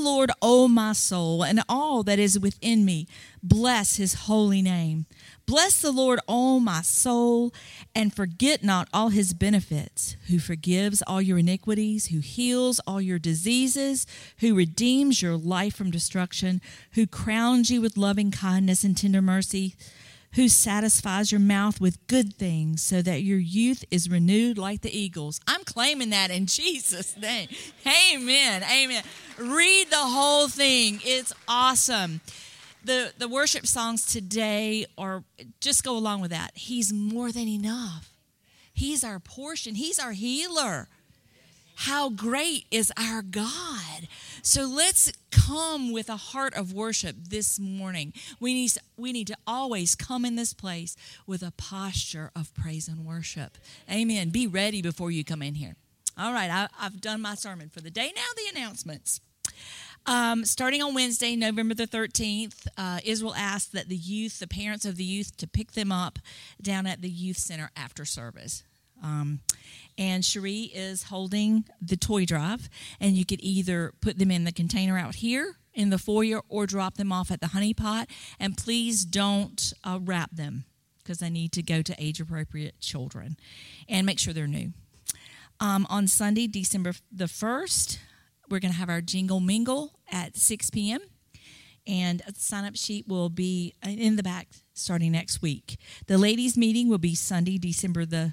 Lord, O my soul, and all that is within me. Bless his holy name. Bless the Lord, O my soul, and forget not all his benefits, who forgives all your iniquities, who heals all your diseases, who redeems your life from destruction, who crowns you with loving kindness and tender mercy, who satisfies your mouth with good things so that your youth is renewed like the eagles. I'm claiming that in Jesus' name. Amen. Amen. Read the whole thing. It's awesome. The worship songs today are just go along with that. He's more than enough. He's our portion. He's our healer. How great is our God? So let's come with a heart of worship this morning. We need to always come in this place with a posture of praise and worship. Amen. Be ready before you come in here. All right, I've done my sermon for the day. Now the announcements. Starting on Wednesday, November the 13th, Israel asked that the parents of the youth, to pick them up down at the youth center after service. And Cherie is holding the toy drive, and you could either put them in the container out here in the foyer or drop them off at the Honey Pot. And please don't wrap them, because they need to go to age-appropriate children. And make sure they're new. On Sunday, December the 1st, we're going to have our Jingle Mingle at 6 p.m., and a sign-up sheet will be in the back starting next week. The ladies' meeting will be Saturday, December the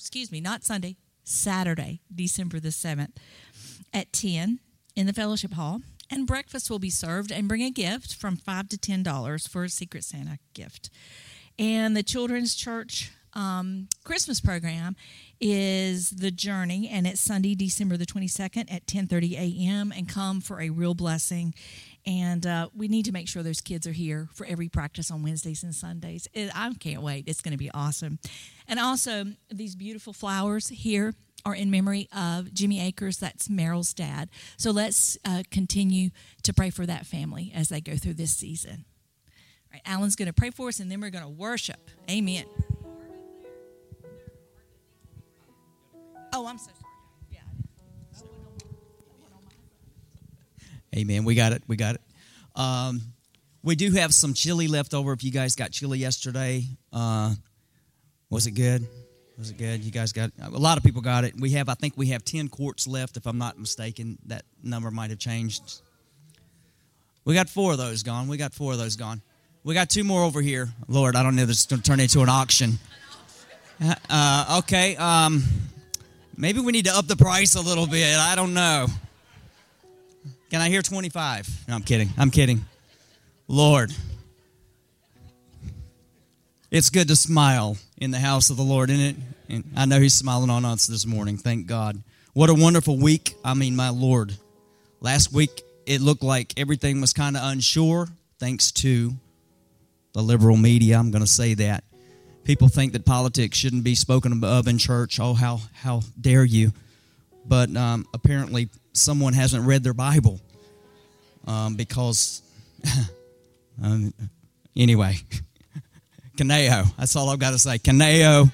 7th at 10 in the fellowship hall. And breakfast will be served, and bring a gift from $5 to $10 for a Secret Santa gift. And the Children's Church Christmas program is The Journey, and it's Sunday, December the 22nd at 10:30 a.m. And come for a real blessing. And we need to make sure those kids are here for every practice on Wednesdays and Sundays. I can't wait. It's going to be awesome. And also, these beautiful flowers here are in memory of Jimmy Akers. That's Meryl's dad. So let's continue to pray for that family as they go through this season. All right, Alan's going to pray for us, and then we're going to worship. Amen. Oh, I'm so sorry. Yeah. Amen. We got it. We do have some chili left over. If you guys got chili yesterday, was it good? Was it good? You guys got a lot of people got it. I think we have 10 quarts left, if I'm not mistaken. That number might have changed. We got 4 of those gone. We got 2 more over here. Lord, I don't know if this is going to turn into an auction. Okay. Maybe we need to up the price a little bit. I don't know. Can I hear 25? No, I'm kidding. Lord, it's good to smile in the house of the Lord, isn't it? And I know He's smiling on us this morning. Thank God. What a wonderful week. I mean, my Lord. Last week, it looked like everything was kind of unsure, thanks to the liberal media. I'm going to say that. People think that politics shouldn't be spoken of in church. Oh, how dare you. But apparently someone hasn't read their Bible because, anyway, Caneo. That's all I've got to say. Caneo.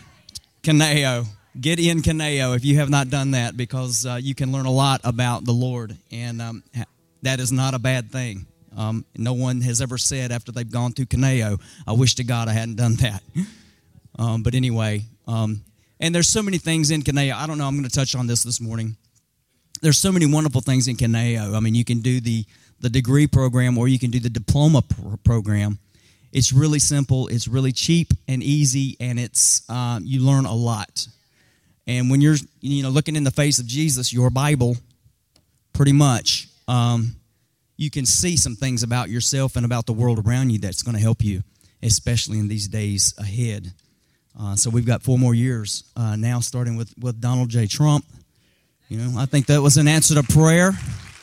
Get in Caneo if you have not done that, because you can learn a lot about the Lord, and that is not a bad thing. No one has ever said after they've gone through Caneo, I wish to God I hadn't done that. But anyway, and there's so many things in Caneo. I don't know, I'm going to touch on this morning. There's so many wonderful things in Caneo. I mean, you can do the degree program, or you can do the diploma program. It's really simple, it's really cheap and easy, and it's you learn a lot. And when you're looking in the face of Jesus, your Bible, pretty much, you can see some things about yourself and about the world around you that's going to help you, especially in these days ahead. So we've got 4 more years now, starting with Donald J. Trump. I think that was an answer to prayer.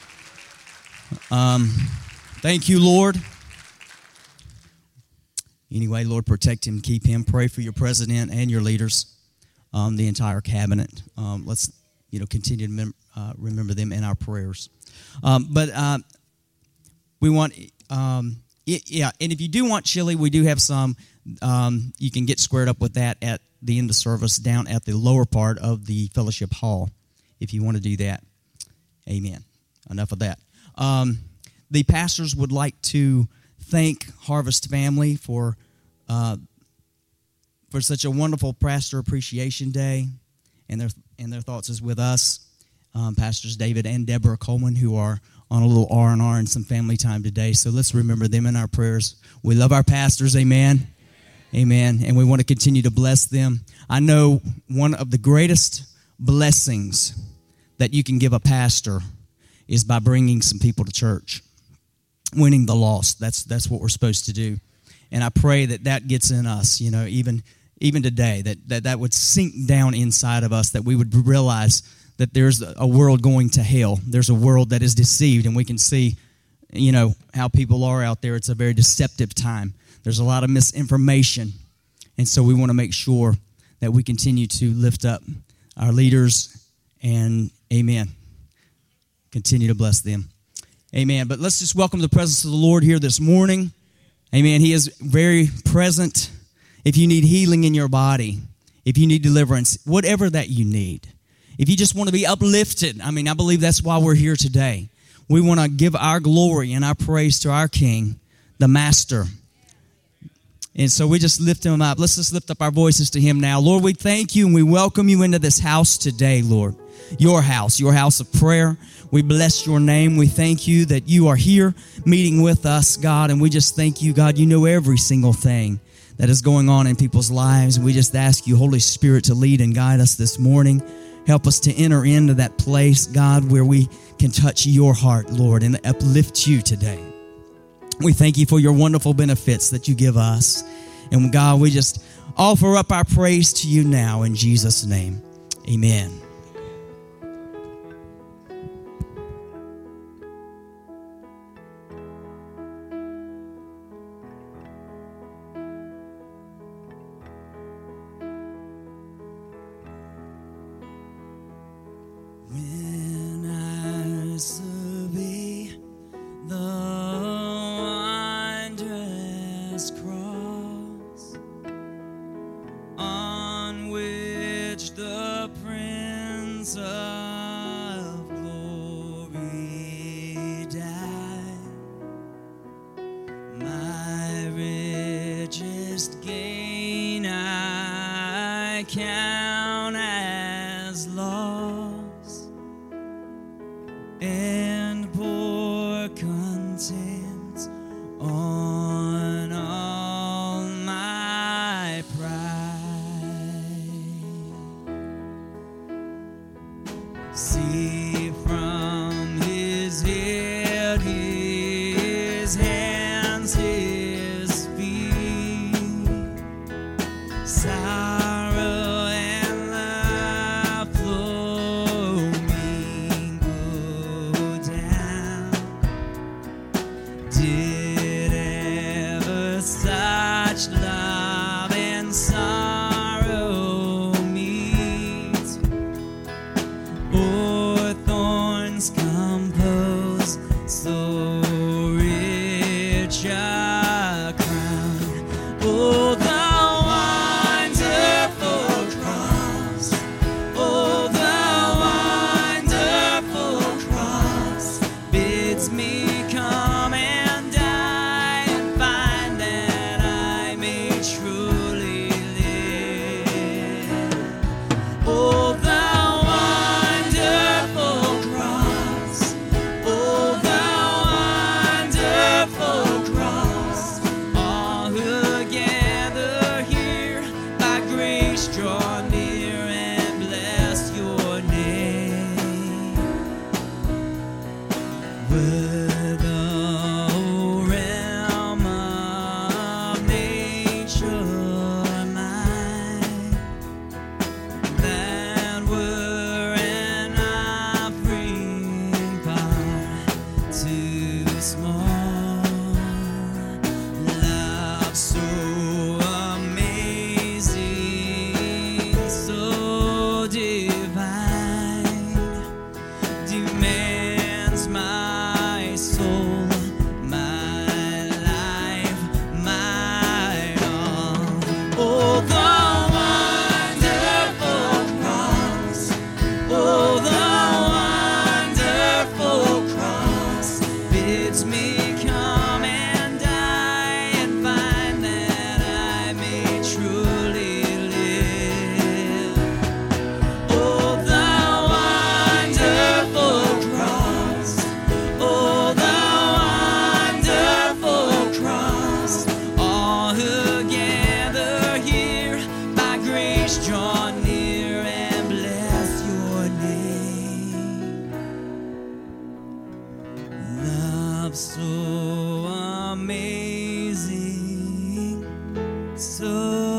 Thank you, Lord. Anyway, Lord, protect him, keep him. Pray for your president and your leaders, the entire cabinet. Let's continue to remember them in our prayers. But we want, and if you do want chili, we do have some. You can get squared up with that at the end of service down at the lower part of the fellowship hall if you want to do that. Amen. Enough of that. The pastors would like to thank Harvest Family for such a wonderful Pastor Appreciation Day, and their thoughts is with us, Pastors David and Deborah Coleman, who are on a little R&R and some family time today. So let's remember them in our prayers. We love our pastors, amen? Amen. And we want to continue to bless them. I know one of the greatest blessings that you can give a pastor is by bringing some people to church, winning the lost. That's what we're supposed to do. And I pray that gets in us, even today, that would sink down inside of us, that we would realize that there's a world going to hell. There's a world that is deceived, and we can see, how people are out there. It's a very deceptive time. There's a lot of misinformation, and so we want to make sure that we continue to lift up our leaders, and amen. Continue to bless them. Amen. But let's just welcome the presence of the Lord here this morning. Amen. He is very present. If you need healing in your body, if you need deliverance, whatever that you need, if you just want to be uplifted, I believe that's why we're here today. We want to give our glory and our praise to our King, the Master. And so we just lift him up. Let's just lift up our voices to him now. Lord, we thank you and we welcome you into this house today, Lord. Your house of prayer. We bless your name. We thank you that you are here meeting with us, God. And we just thank you, God, you know every single thing that is going on in people's lives. And we just ask you, Holy Spirit, to lead and guide us this morning. Help us to enter into that place, God, where we can touch your heart, Lord, and uplift you today. We thank you for your wonderful benefits that you give us. And God, we just offer up our praise to you now in Jesus' name. Amen. bids me come and die and find that I may truly live. Oh, the wonderful cross, oh, the wonderful cross. All who gather here by grace draw near and bless your name. Love so amazing, so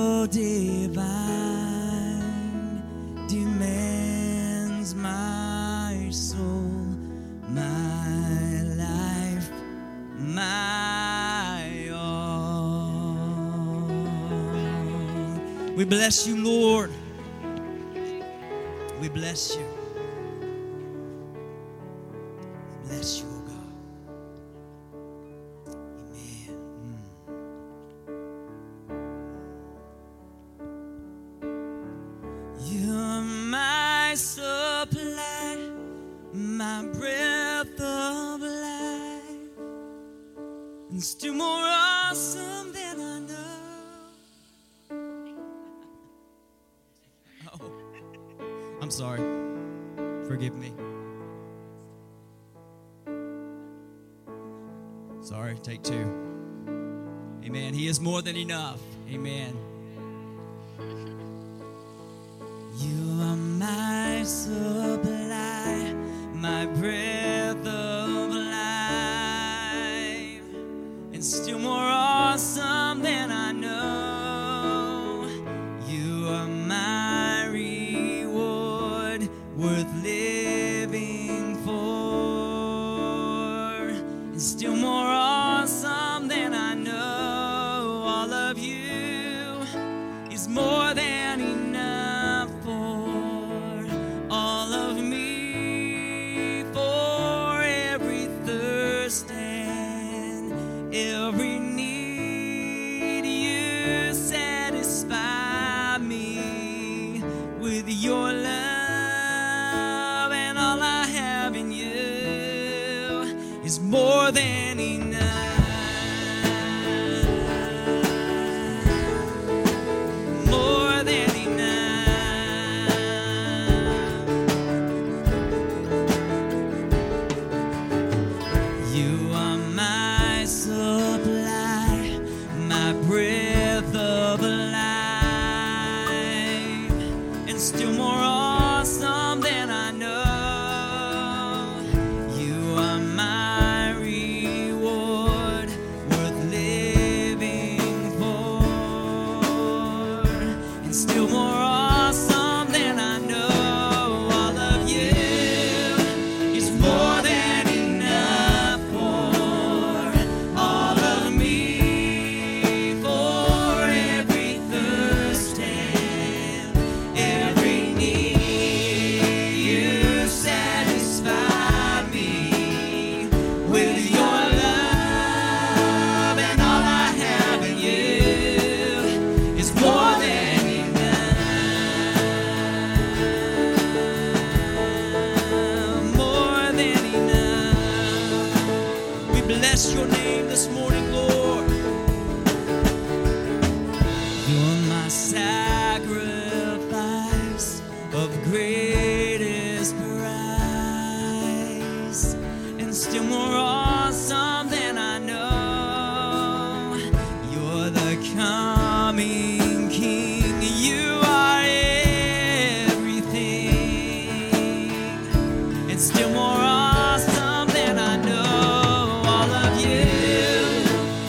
divine, demands my soul, my life, my all. We bless you, Lord. We bless you. Bless you, oh God. Amen. You're my supply, my breath of life, and still more awesome than I know. Oh, I'm sorry. Forgive me. Sorry, take two. Amen. He is more than enough. Amen. You are my supply, my breath of life, and still more awesome than I know. You are my reward, worth living for, and still more awesome than I know. All of you is more than enough for all of me, for every thirst and every need. You satisfy me with your love, and all I have in you is more than enough. More than enough. You are my supply, my breath of life, and still more awesome than I know. You are my reward, worth living for, and still more awesome than I know. All of you is more than enough for all of me, for every thirst and every need. You satisfy me with your love, and all I have in you is more than enough. More than enough. We bless your name this morning, Lord. You're my sacrifice of greatest price, and still more awesome than I know. You're the coming King. You are everything, and still more awesome than I know. All of you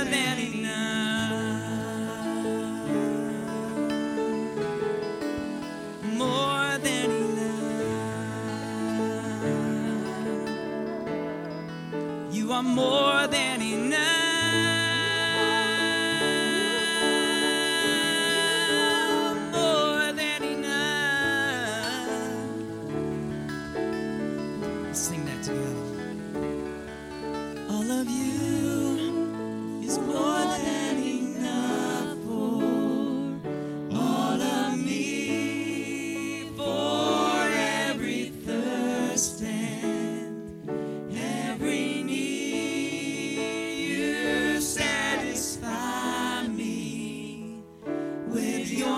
than enough. More than enough. You are more than enough. More than enough. Let's sing that together. All of you is more than enough for all of me, for every thirst and every need. You satisfy me with your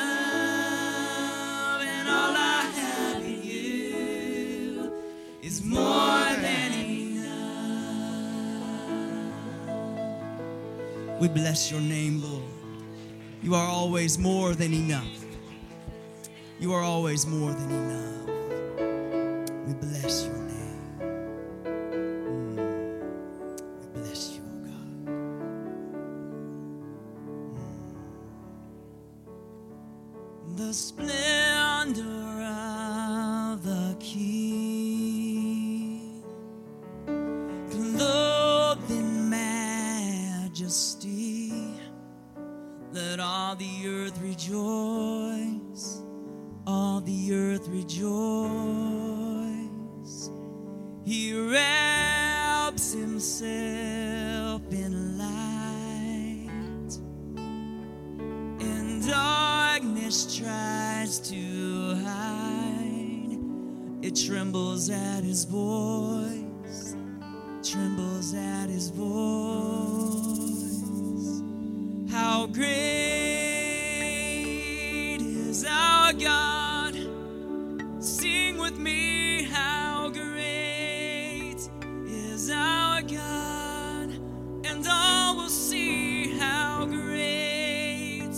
love, and all I have in you is more than enough. We bless your name, Lord. You are always more than enough. You are always more than enough. We bless your name. We bless you, oh God. The splendor of the King, clothed in majesty, let all the earth rejoice, all the earth rejoice. He wraps himself in light, and darkness tries to hide. It trembles at his voice, trembles at his voice. How great is our God? Sing with me, how great is our God? And all will see how great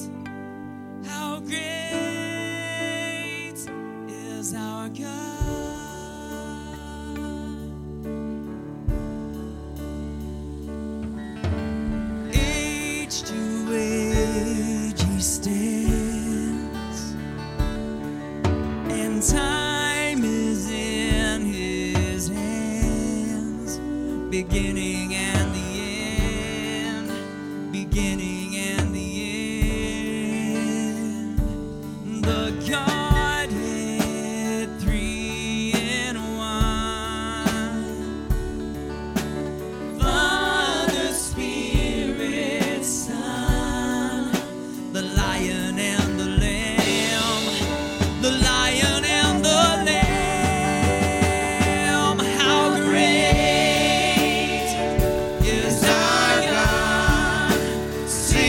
is our God. Age to age he stands, and time is in his hands, beginning and the end, beginning and the end. The Godhead, three in one, Father, Spirit, Son, the Lion and the Lamb, the Lion and the Lamb. How great is our God?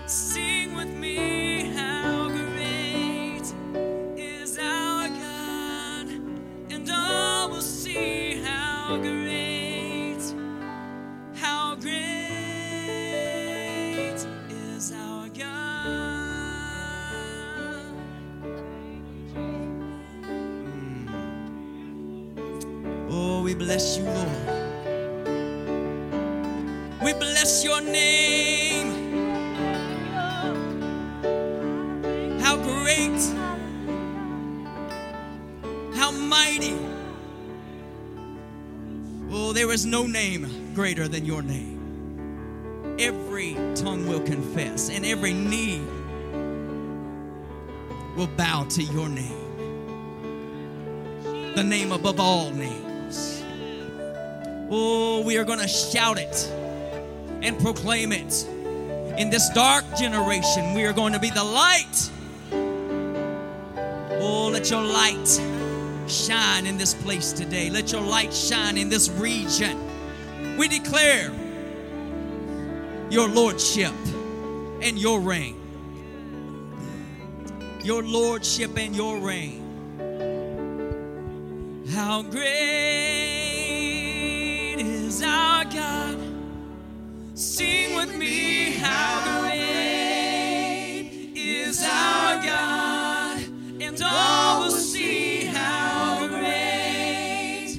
Sing with me, how great is our God, and all will see how great is our God. Oh, we bless you, Lord. We bless your name. How great, how mighty. Oh, there is no name greater than your name. Every tongue will confess and every knee will bow to your name. The name above all names. Oh, we are going to shout it and proclaim it. In this dark generation, we are going to be the light. Oh, let your light shine in this place today. Let your light shine in this region. We declare your lordship and your reign. Your lordship and your reign. How great is our God. Sing with me, how great is our God, and all will see how great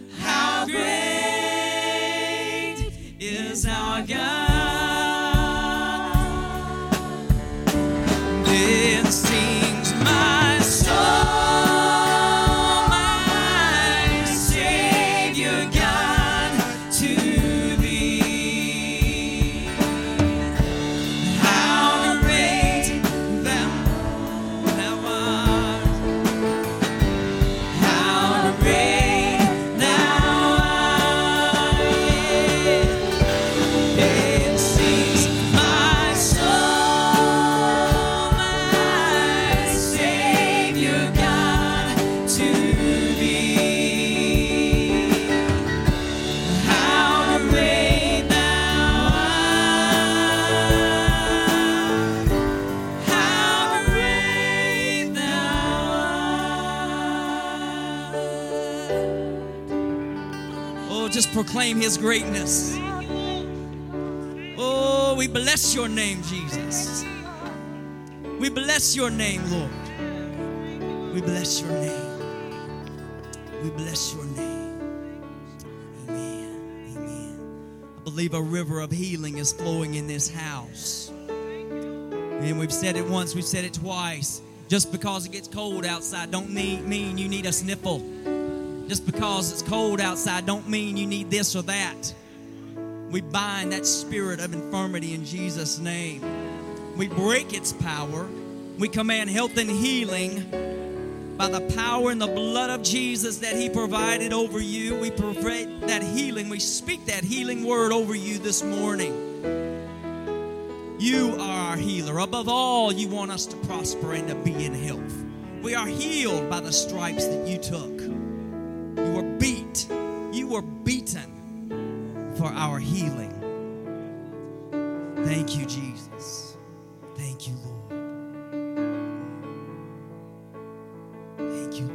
is our God. Then sings my soul, my Savior God, to thee. How great thou art. How great thou art. Then sings my soul, my Savior God, to thee. How great thou art. How great thou art. Oh, just proclaim his greatness. Oh, we bless your name, Jesus. We bless your name, Lord. We bless your name. We bless your name. Amen. Amen. I believe a river of healing is flowing in this house. And we've said it once, we've said it twice. Just because it gets cold outside don't mean you need a sniffle. Just because it's cold outside don't mean you need this or that. We bind that spirit of infirmity in Jesus' name. We break its power. We command health and healing by the power and the blood of Jesus that he provided over you. We provide that healing. We speak that healing word over you this morning. You are our healer. Above all, you want us to prosper and to be in health. We are healed by the stripes that you took. You were beat. You were beaten for our healing. Thank you, Jesus. Thank you, Lord. Thank you,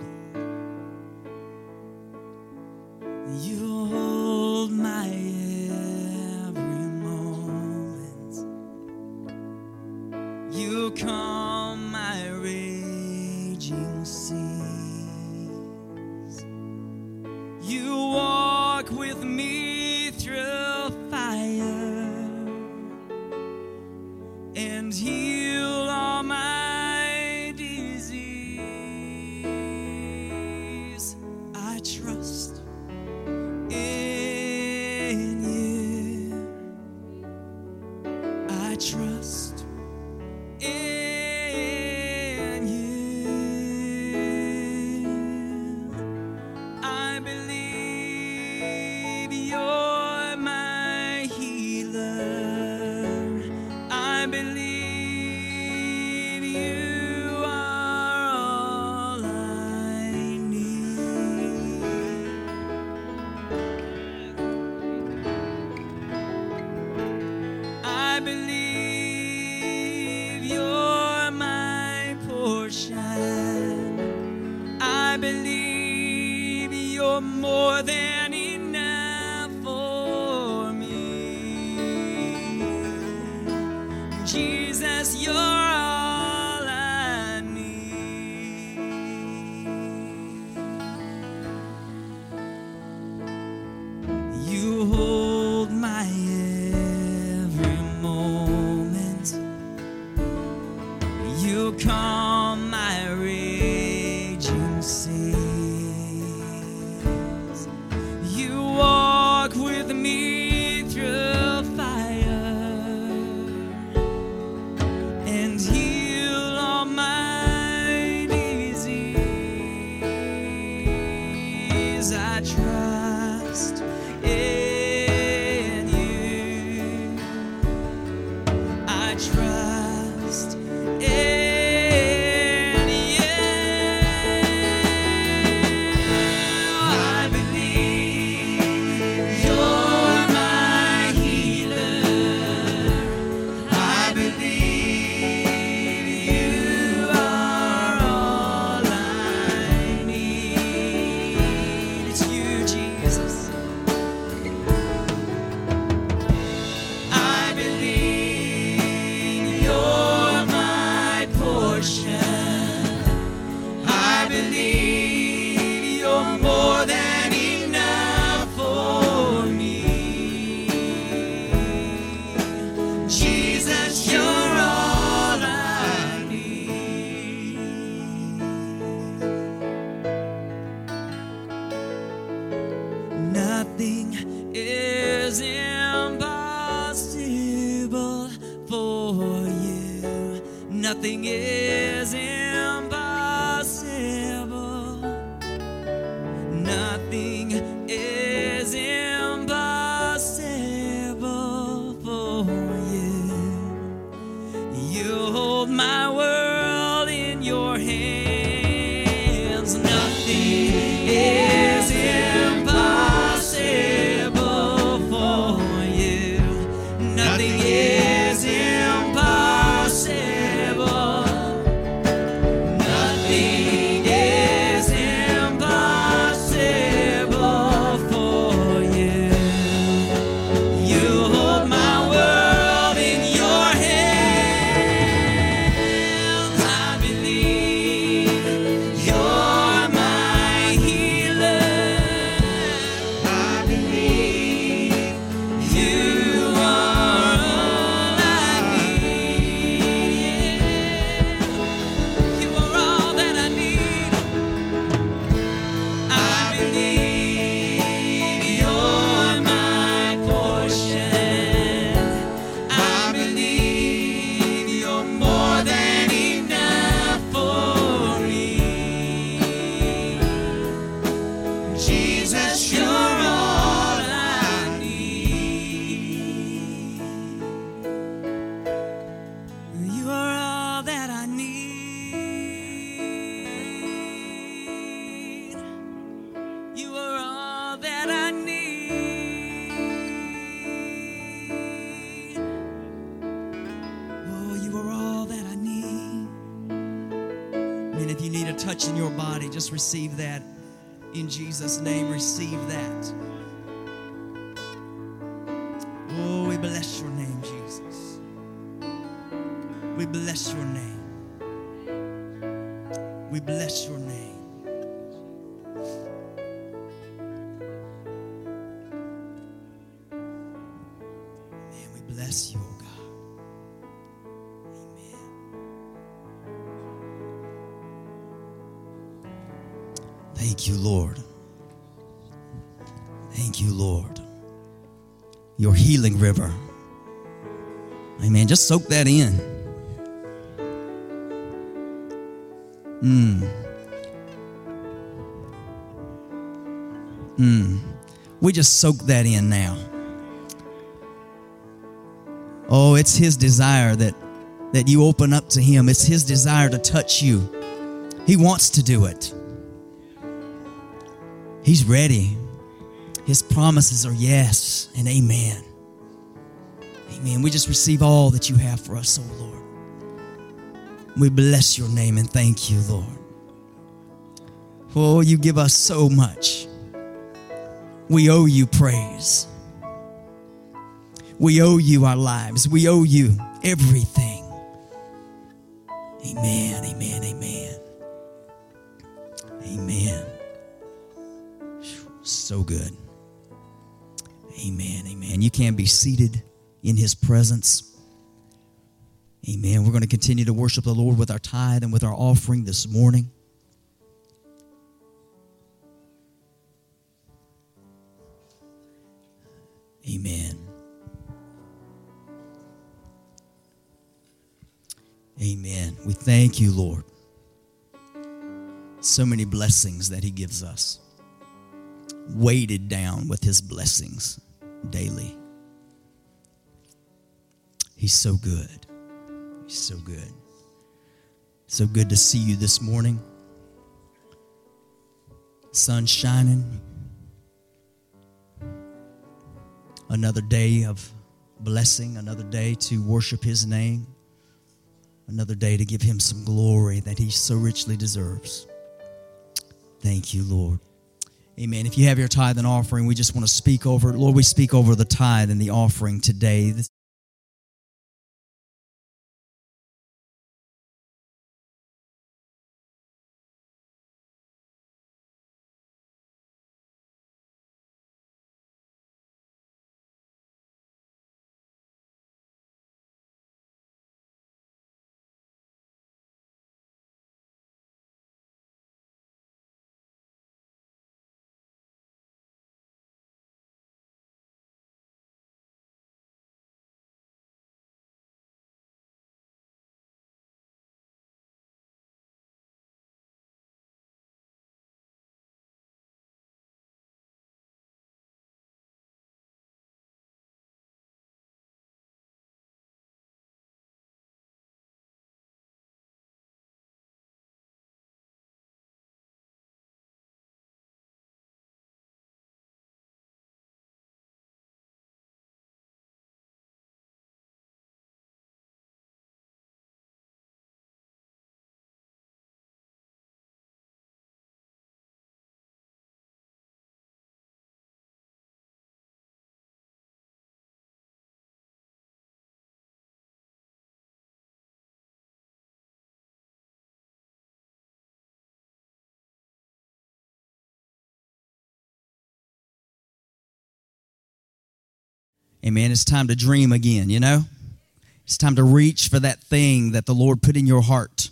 Lord. You hold my every moment. You calm my raging seas. You walk with me through fire and heal all my disease. I trust in you. I trust in you. I believe you're my healer. I believe you are all I need. I believe believe you're more than enough for me. Jesus, you're all I need. You hold my every moment. You calm my raging seas. You walk with me through fire and heal all my disease. I trust in you. I trust in you. I believe you're my healer. I believe you are all I need. It's you, Jesus. I believe you're my portion. I believe you're more than enough for me. Jesus, you're all I need. Nothing is impossible for you. Nothing is impossible. Nothing is impossible for you. You hold my world in your hands. Nothing is impossible for you. Nothing is impossible. Nothing is impossible for you. You hold my world in your hands. I believe you're my healer. I believe you are all I need. You are all that I need. I believe you're my portion. I believe you're more than enough for me. Jesus, you're all I need. You are all that I need. You are all that I need. Oh, you are all that I need. And if you need a touch in your body, just receive that. In Jesus' name, receive that. Oh, we bless your name, Jesus. We bless your name. We bless your name. Man, we bless you, oh God. Amen. Thank you, Lord. Thank you, Lord. Your healing river. Amen. Just soak that in. We just soak that in now. Oh, it's His desire that you open up to Him. It's His desire to touch you. He wants to do it. He's ready. His promises are yes and amen. Amen. We just receive all that you have for us, oh Lord. We bless your name and thank you, Lord. Oh, you give us so much. We owe you praise. We owe you our lives. We owe you everything. Amen, amen, amen. Amen. So good. Amen, amen. You can be seated in his presence. Amen. We're going to continue to worship the Lord with our tithe and with our offering this morning. Amen. Amen. We thank you, Lord. So many blessings that he gives us. Weighted down with his blessings daily. He's so good. He's so good. So good to see you this morning. Sun shining. Another day of blessing. Another day to worship his name. Another day to give him some glory that he so richly deserves. Thank you, Lord. Amen. If you have your tithe and offering, we just want to speak over it. Lord, we speak over the tithe and the offering today. Amen. It's time to dream again, you know? It's time to reach for that thing that the Lord put in your heart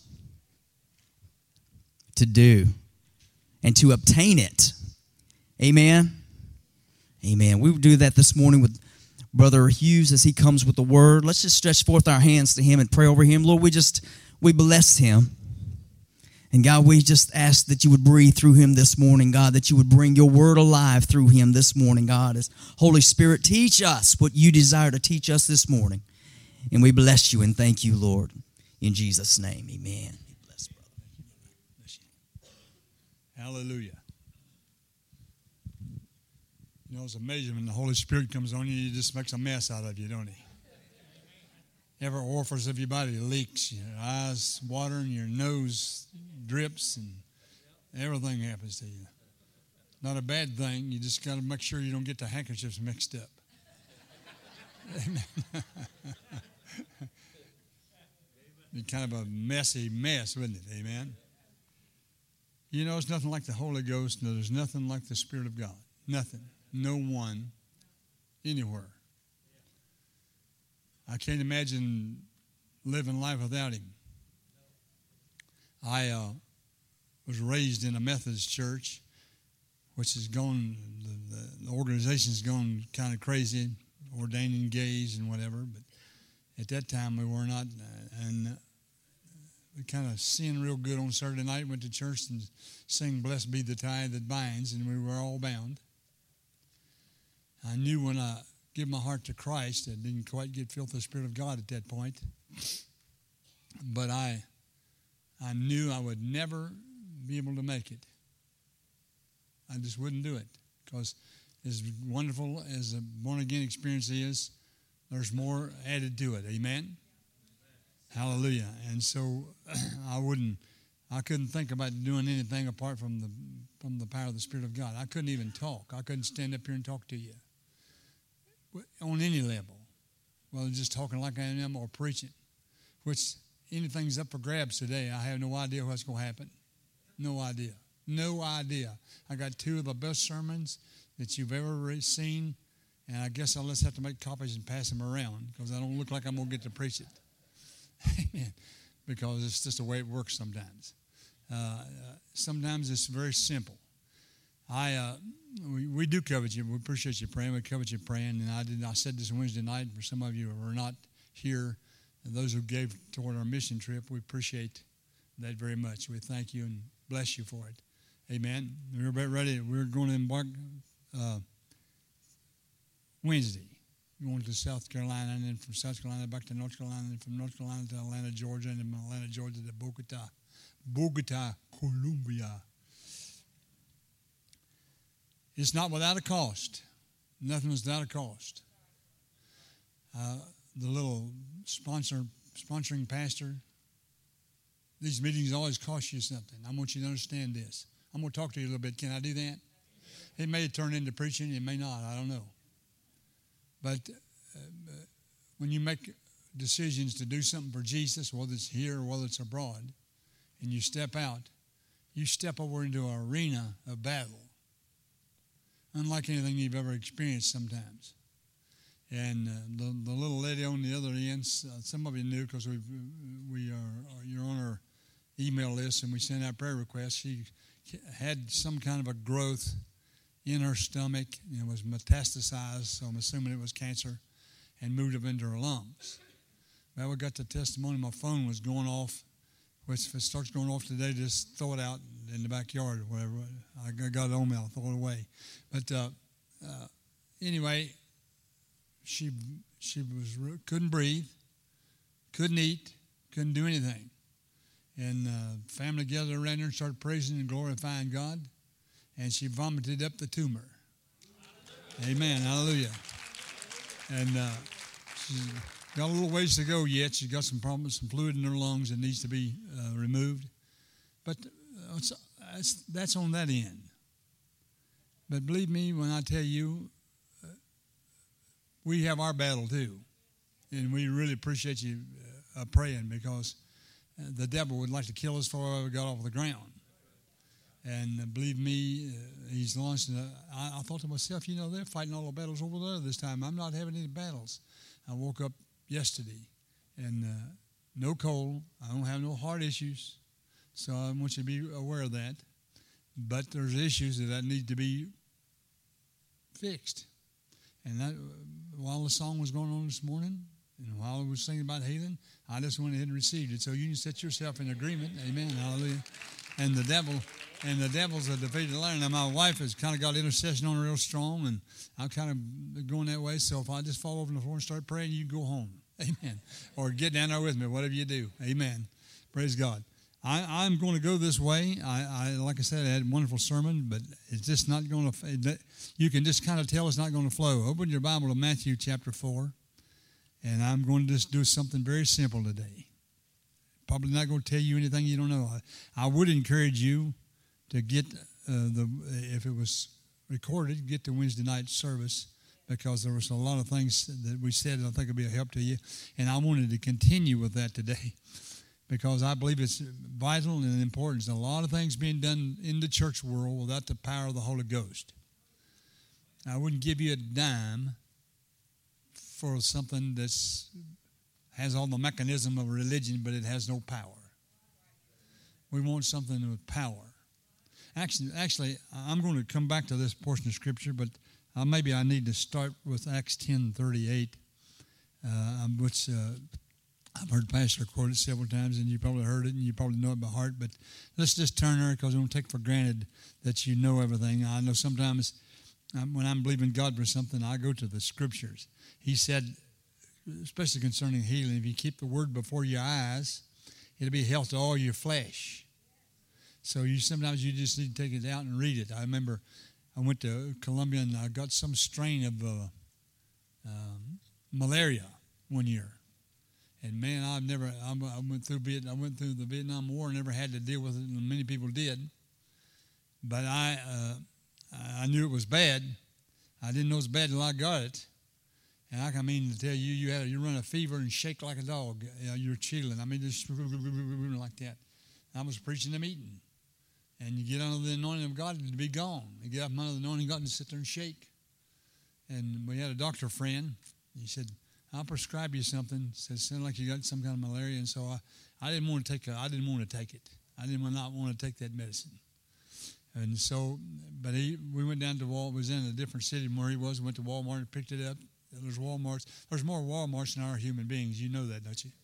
to do and to obtain it. Amen. Amen. We will do that this morning with Brother Hughes as he comes with the word. Let's just stretch forth our hands to him and pray over him. Lord, we bless him. And God, we just ask that you would breathe through him this morning, God, that you would bring your word alive through him this morning, God. As Holy Spirit, teach us what you desire to teach us this morning. And we bless you and thank you, Lord. In Jesus' name, amen. Bless, brother. Bless you. Hallelujah. You know, it's amazing when the Holy Spirit comes on you, he just makes a mess out of you, don't he? Every orifice of your body leaks. Your eyes water and your nose drips and everything happens to you. Not a bad thing. You just got to make sure you don't get the handkerchiefs mixed up. Amen. Be kind of a messy mess, wouldn't it? Amen. You know, it's nothing like the Holy Ghost. No, there's nothing like the Spirit of God. Nothing. No one. Anywhere. I can't imagine living life without him. I was raised in a Methodist church, which has gone, the organization's gone kind of crazy, ordaining gays and whatever. But at that time, we were not. And we kind of sinned real good on Saturday night, went to church and sang Blessed Be the Tie That Binds, and we were all bound. I knew when I give my heart to Christ, I didn't quite get filled with the Spirit of God at that point. But I knew I would never be able to make it. I just wouldn't do it. Because as wonderful as a born-again experience is, there's more added to it. Amen? Hallelujah. And so I I couldn't think about doing anything apart from the power of the Spirit of God. I couldn't even talk. I couldn't stand up here and talk to you on any level, whether just talking like I am or preaching, which anything's up for grabs today. I have no idea what's going to happen. No idea. No idea. I got 2 of the best sermons that you've ever seen, and I guess I'll just have to make copies and pass them around because I don't look like I'm going to get to preach it. Amen. Because it's just the way it works sometimes. Sometimes it's very simple. We do covet you. We appreciate you praying. We covet you praying. And I said this Wednesday night for some of you who are not here, and those who gave toward our mission trip. We appreciate that very much. We thank you and bless you for it. Amen. We're about ready. We're going to embark Wednesday. We're going to South Carolina, and then from South Carolina back to North Carolina, and from North Carolina to Atlanta, Georgia, and then from Atlanta, Georgia to Bogota, Colombia. It's not without a cost. Nothing is without a cost. The little sponsoring pastor, these meetings always cost you something. I want you to understand this. I'm going to talk to you a little bit. Can I do that? It may turn into preaching. It may not. I don't know. But when you make decisions to do something for Jesus, whether it's here or whether it's abroad, and you step out, you step over into an arena of battle, unlike anything you've ever experienced sometimes. And the little lady on the other end, some of you knew because you're on our email list and we send out prayer requests. She had some kind of a growth in her stomach, and it was metastasized, so I'm assuming it was cancer, and moved up into her lungs. Well, we got the testimony. My phone was going off, which if it starts going off today, just throw it out in the backyard or whatever. I got it on me, I'll throw it away. But anyway, she couldn't breathe, couldn't eat, couldn't do anything. And family gathered around her and started praising and glorifying God. And she vomited up the tumor. Amen. Hallelujah. And she's got a little ways to go yet. She's got some problems, some fluid in her lungs that needs to be removed. But that's on that end. But believe me when I tell you, we have our battle too. And we really appreciate you praying because the devil would like to kill us before we ever got off the ground. And believe me, he's launched. I thought to myself, they're fighting all the battles over there this time. I'm not having any battles. I woke up yesterday and no cold. I don't have no heart issues. So I want you to be aware of that. But there's issues that need to be fixed. And that, while the song was going on this morning, and while I was singing about healing, I just went ahead and received it. So you can set yourself in agreement. Amen. Hallelujah. And the devil's a defeated liar. Now, my wife has kind of got intercession on her real strong, and I'm kind of going that way. So if I just fall over on the floor and start praying, you go home. Amen. Or get down there with me, whatever you do. Amen. Praise God. I'm going to go this way. Like I said, I had a wonderful sermon, but it's just not going to, you can just kind of tell it's not going to flow. Open your Bible to Matthew chapter 4, and I'm going to just do something very simple today. Probably not going to tell you anything you don't know. I would encourage you to get if it was recorded, get the Wednesday night service because there was a lot of things that we said that I think would be a help to you. And I wanted to continue with that today because I believe it's vital and important. There's a lot of things being done in the church world without the power of the Holy Ghost. I wouldn't give you a dime for something that's has all the mechanism of religion, but it has no power. We want something with power. Actually, I'm going to come back to this portion of Scripture, but maybe I need to start with Acts 10:38, which I've heard Pastor quote it several times, and you probably heard it, and you probably know it by heart, but let's just turn there because I don't take for granted that you know everything. I know sometimes when I'm believing God for something, I go to the Scriptures. He said, especially concerning healing, if you keep the word before your eyes, it'll be health to all your flesh. So sometimes you just need to take it out and read it. I remember I went to Colombia and I got some strain of malaria one year. And man, I went through the Vietnam War, and never had to deal with it, and many people did. But I knew it was bad. I didn't know it was bad until I got it. And I mean to tell you, you run a fever and shake like a dog. You're chilling. I mean, just like that. I was preaching a meeting. And you get under the anointing of God to be gone. You get up under the anointing of God and sit there and shake. And we had a doctor friend. He said, I'll prescribe you something. Said, sound like you got some kind of malaria. And so I didn't want to take it. I didn't want to take that medicine. And so, but we went down to Walmart. Was in a different city from where he was. Went to Walmart and picked it up. There's Walmarts. There's more Walmarts than our human beings. You know that, don't you?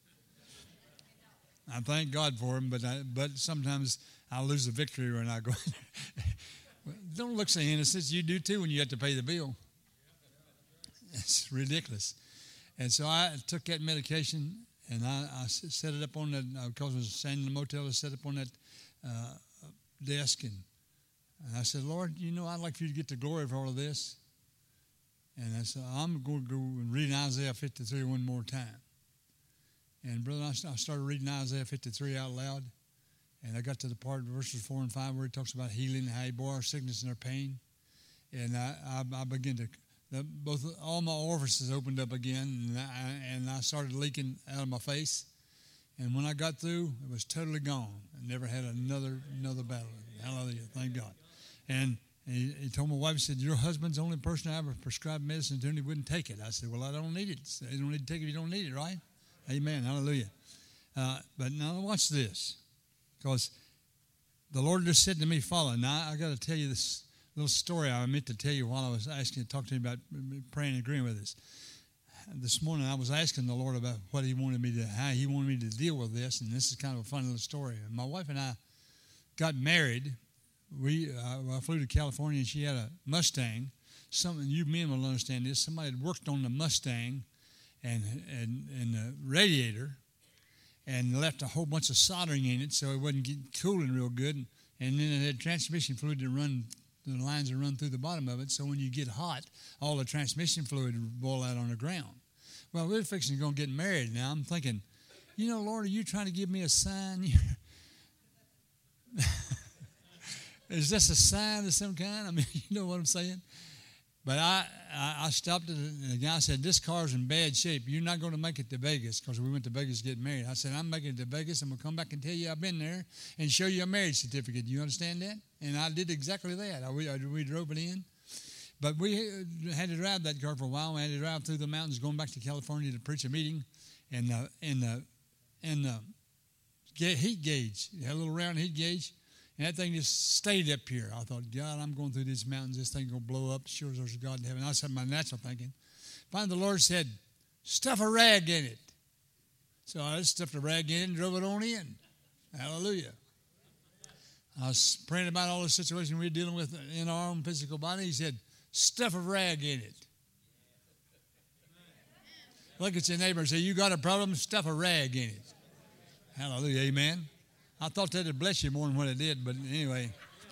I thank God for them, but sometimes I lose the victory when I go in there. Don't look so innocent. You do too when you have to pay the bill. It's ridiculous. And so I took that medication, and I set it up on that, because I was staying in the motel, I set it up on that desk, and I said, Lord, I'd like for you to get the glory for all of this. And I said, I'm going to go and read Isaiah 53 one more time. And brother, I started reading Isaiah 53 out loud, and I got to the part of verses 4 and 5 where he talks about healing, how he bore our sickness and our pain. And I began to, all my orifices opened up again, and I started leaking out of my face. And when I got through, it was totally gone. I never had another battle. Hallelujah, thank God. And he told my wife, he said, your husband's the only person I ever prescribed medicine to, and he wouldn't take it. I said, well, I don't need it. So you don't need to take it if you don't need it, right? Amen, hallelujah. But now watch this, because the Lord just said to me, follow. Now I got to tell you this little story I meant to tell you while I was asking to talk to you about praying and agreeing with this. This morning I was asking the Lord about how He wanted me to deal with this, and this is kind of a fun little story. And my wife and I got married. I flew to California, and she had a Mustang. Something you men will understand this. Somebody had worked on the Mustang and the radiator, and left a whole bunch of soldering in it, so it wasn't getting cooling real good. And then it had transmission fluid to run. The lines that run through the bottom of it, so when you get hot, all the transmission fluid will boil out on the ground. Well, we're fixing to go get married now. I'm thinking, Lord, are you trying to give me a sign? Is this a sign of some kind? I mean, you know what I'm saying? But I stopped it, and the guy said, this car's in bad shape. You're not going to make it to Vegas, because we went to Vegas to get married. I said, I'm making it to Vegas. I'm going to come back and tell you I've been there and show you a marriage certificate. Do you understand that? And I did exactly that. We drove it in. But we had to drive that car for a while. We had to drive through the mountains going back to California to preach a meeting. And the heat gauge, had a little round heat gauge, and that thing just stayed up here. I thought, God, I'm going through these mountains. This thing's going to blow up. Sure as there's a God in heaven. I said my natural thinking. Finally, the Lord said, stuff a rag in it. So I stuffed a rag in it and drove it on in. Hallelujah. I was praying about all the situations we were dealing with in our own physical body. He said, stuff a rag in it. Look at your neighbor and say, you got a problem? Stuff a rag in it. Hallelujah, amen. I thought that would bless you more than what it did, but anyway.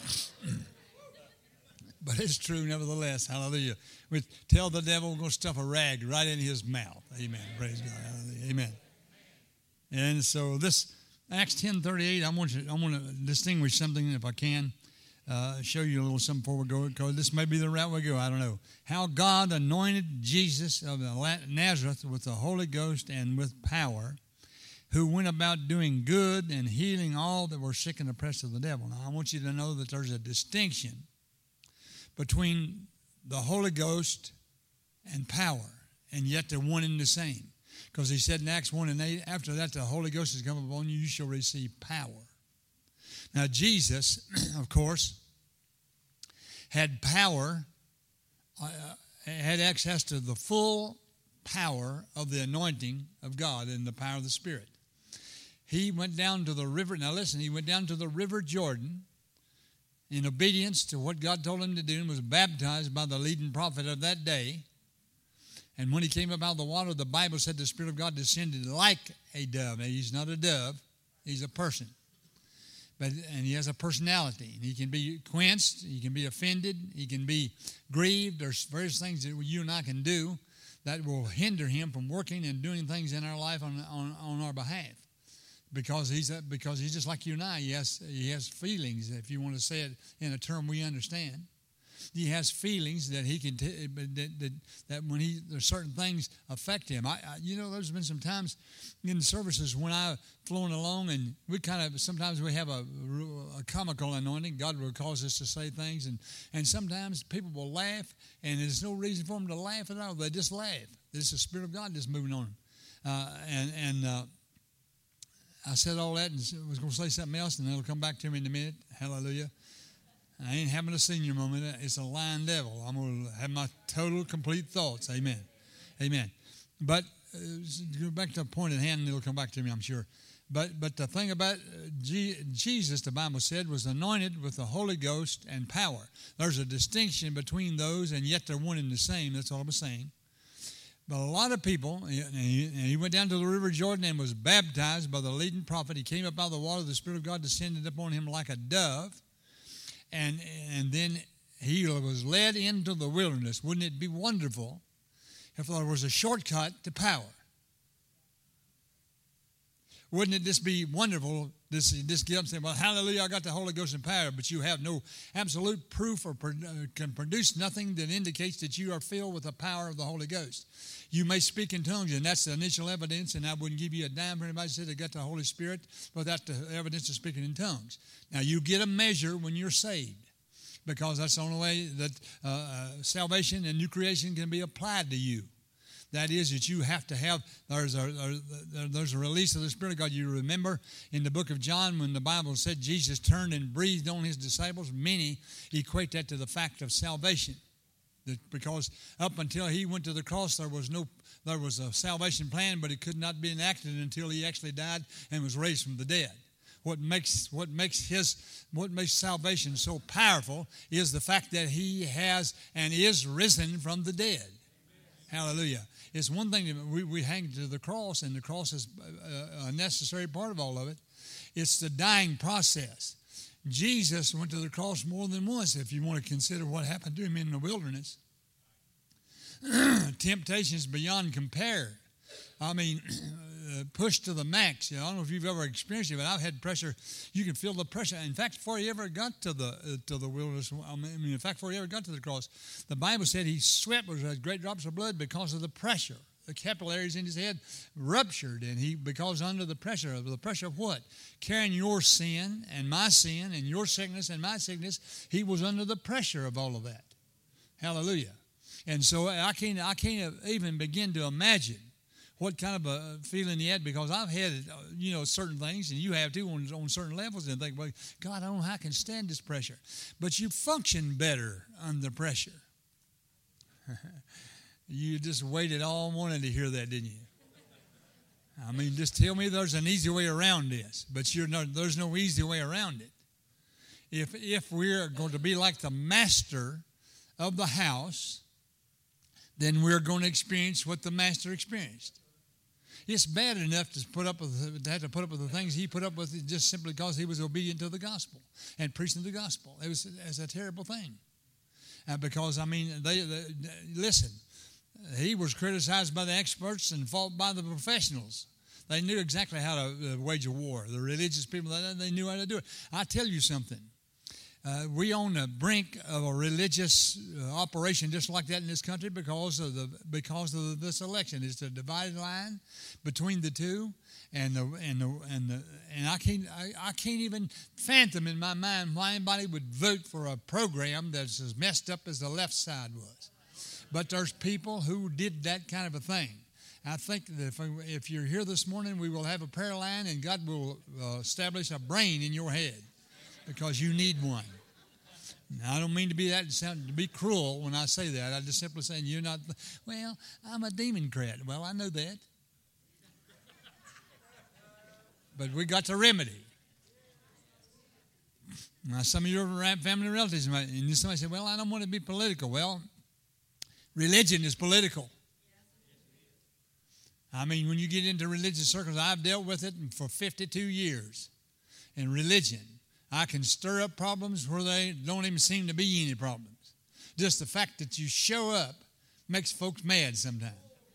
But it's true nevertheless. Hallelujah. We tell the devil we're going to stuff a rag right in his mouth. Amen. Praise God. Hallelujah. Amen. And so this Acts 10:38, I want to distinguish something if I can. Show you a little something before we go, because this may be the route we go. I don't know. How God anointed Jesus of Nazareth with the Holy Ghost and with power, who went about doing good and healing all that were sick and oppressed of the devil. Now, I want you to know that there's a distinction between the Holy Ghost and power, and yet they're one and the same. Because he said in Acts 1:8, after that the Holy Ghost has come upon you, you shall receive power. Now, Jesus, of course, had power, had access to the full power of the anointing of God and the power of the Spirit. He went down to the river. Now listen, he went down to the river Jordan in obedience to what God told him to do, and was baptized by the leading prophet of that day. And when he came up out of the water, the Bible said the Spirit of God descended like a dove. Now, he's not a dove. He's a person. And he has a personality. And he can be quenched. He can be offended. He can be grieved. There's various things that you and I can do that will hinder him from working and doing things in our life on our behalf. Because he's just like you and I. He has feelings, if you want to say it in a term we understand. He has feelings that he can that when there's certain things affect him. There's been some times in services when I've flown along, and sometimes we have a comical anointing. God will cause us to say things, and sometimes people will laugh, and there's no reason for them to laugh at all. They just laugh. It's the Spirit of God just moving on them. I said all that and was going to say something else, and it'll come back to me in a minute. Hallelujah. I ain't having a senior moment. It's a lying devil. I'm going to have my total, complete thoughts. Amen. Amen. But go back to the point at hand, and it'll come back to me, I'm sure. But the thing about Jesus, the Bible said, was anointed with the Holy Ghost and power. There's a distinction between those, and yet they're one and the same. That's all I was saying. But a lot of people, and he went down to the river Jordan and was baptized by the leading prophet. He came up out of the water. The Spirit of God descended upon him like a dove. And then he was led into the wilderness. Wouldn't it be wonderful if there was a shortcut to power? Wouldn't it just be wonderful just get up and say, well, hallelujah, I got the Holy Ghost and power, but you have no absolute proof or can produce nothing that indicates that you are filled with the power of the Holy Ghost. You may speak in tongues, and that's the initial evidence, and I wouldn't give you a dime for anybody who said they got the Holy Spirit without the evidence of speaking in tongues. Now, you get a measure when you're saved, because that's the only way that salvation and new creation can be applied to you. That is that you have to have, there's a release of the Spirit of God. You remember in the book of John when the Bible said Jesus turned and breathed on his disciples, many equate that to the fact of salvation. Because up until he went to the cross, there was a salvation plan, but it could not be enacted until he actually died and was raised from the dead. What makes salvation so powerful is the fact that he has and is risen from the dead. Hallelujah. It's one thing that we hang to the cross, and the cross is a necessary part of all of it. It's the dying process. Jesus went to the cross more than once, if you want to consider what happened to him in the wilderness. Temptations beyond compare. I mean, pushed to the max. I don't know if you've ever experienced it, but I've had pressure. You can feel the pressure. In fact, before he ever got to the wilderness, before he ever got to the cross, the Bible said he sweat with great drops of blood because of the pressure. The capillaries in his head ruptured, and because under the pressure of what? Carrying your sin and your sickness and my sickness, he was under the pressure of all of that. Hallelujah. And so I can't even begin to imagine what kind of a feeling he had, because I've had, certain things, and you have too on certain levels, and think, well, God, I don't know how I can stand this pressure. But you function better under pressure. You just waited all morning to hear that, didn't you? I mean, just tell me there's an easy way around this, but there's no easy way around it. If we're going to be like the master of the house, then we're going to experience what the master experienced. It's bad enough to have to put up with the things he put up with just simply because he was obedient to the gospel and preaching the gospel. It's a terrible thing. Because, listen, he was criticized by the experts and fought by the professionals. They knew exactly how to wage a war. The religious people, they knew how to do it. I tell you something. We on the brink of a religious operation just like that in this country because of this election. It's a divided line between the two, and I can't even fathom in my mind why anybody would vote for a program that's as messed up as the left side was. But there's people who did that kind of a thing. I think that if you're here this morning, we will have a prayer line, and God will establish a brain in your head because you need one. Now, I don't mean to be cruel when I say that. I just simply saying you're not. Well, I'm a democrat. Well, I know that, but we got the remedy. Now, some of your family relatives, and somebody say, "Well, I don't want to be political." Well, religion is political. I mean, when you get into religious circles, I've dealt with it for 52 years in religion. I can stir up problems where they don't even seem to be any problems. Just the fact that you show up makes folks mad sometimes.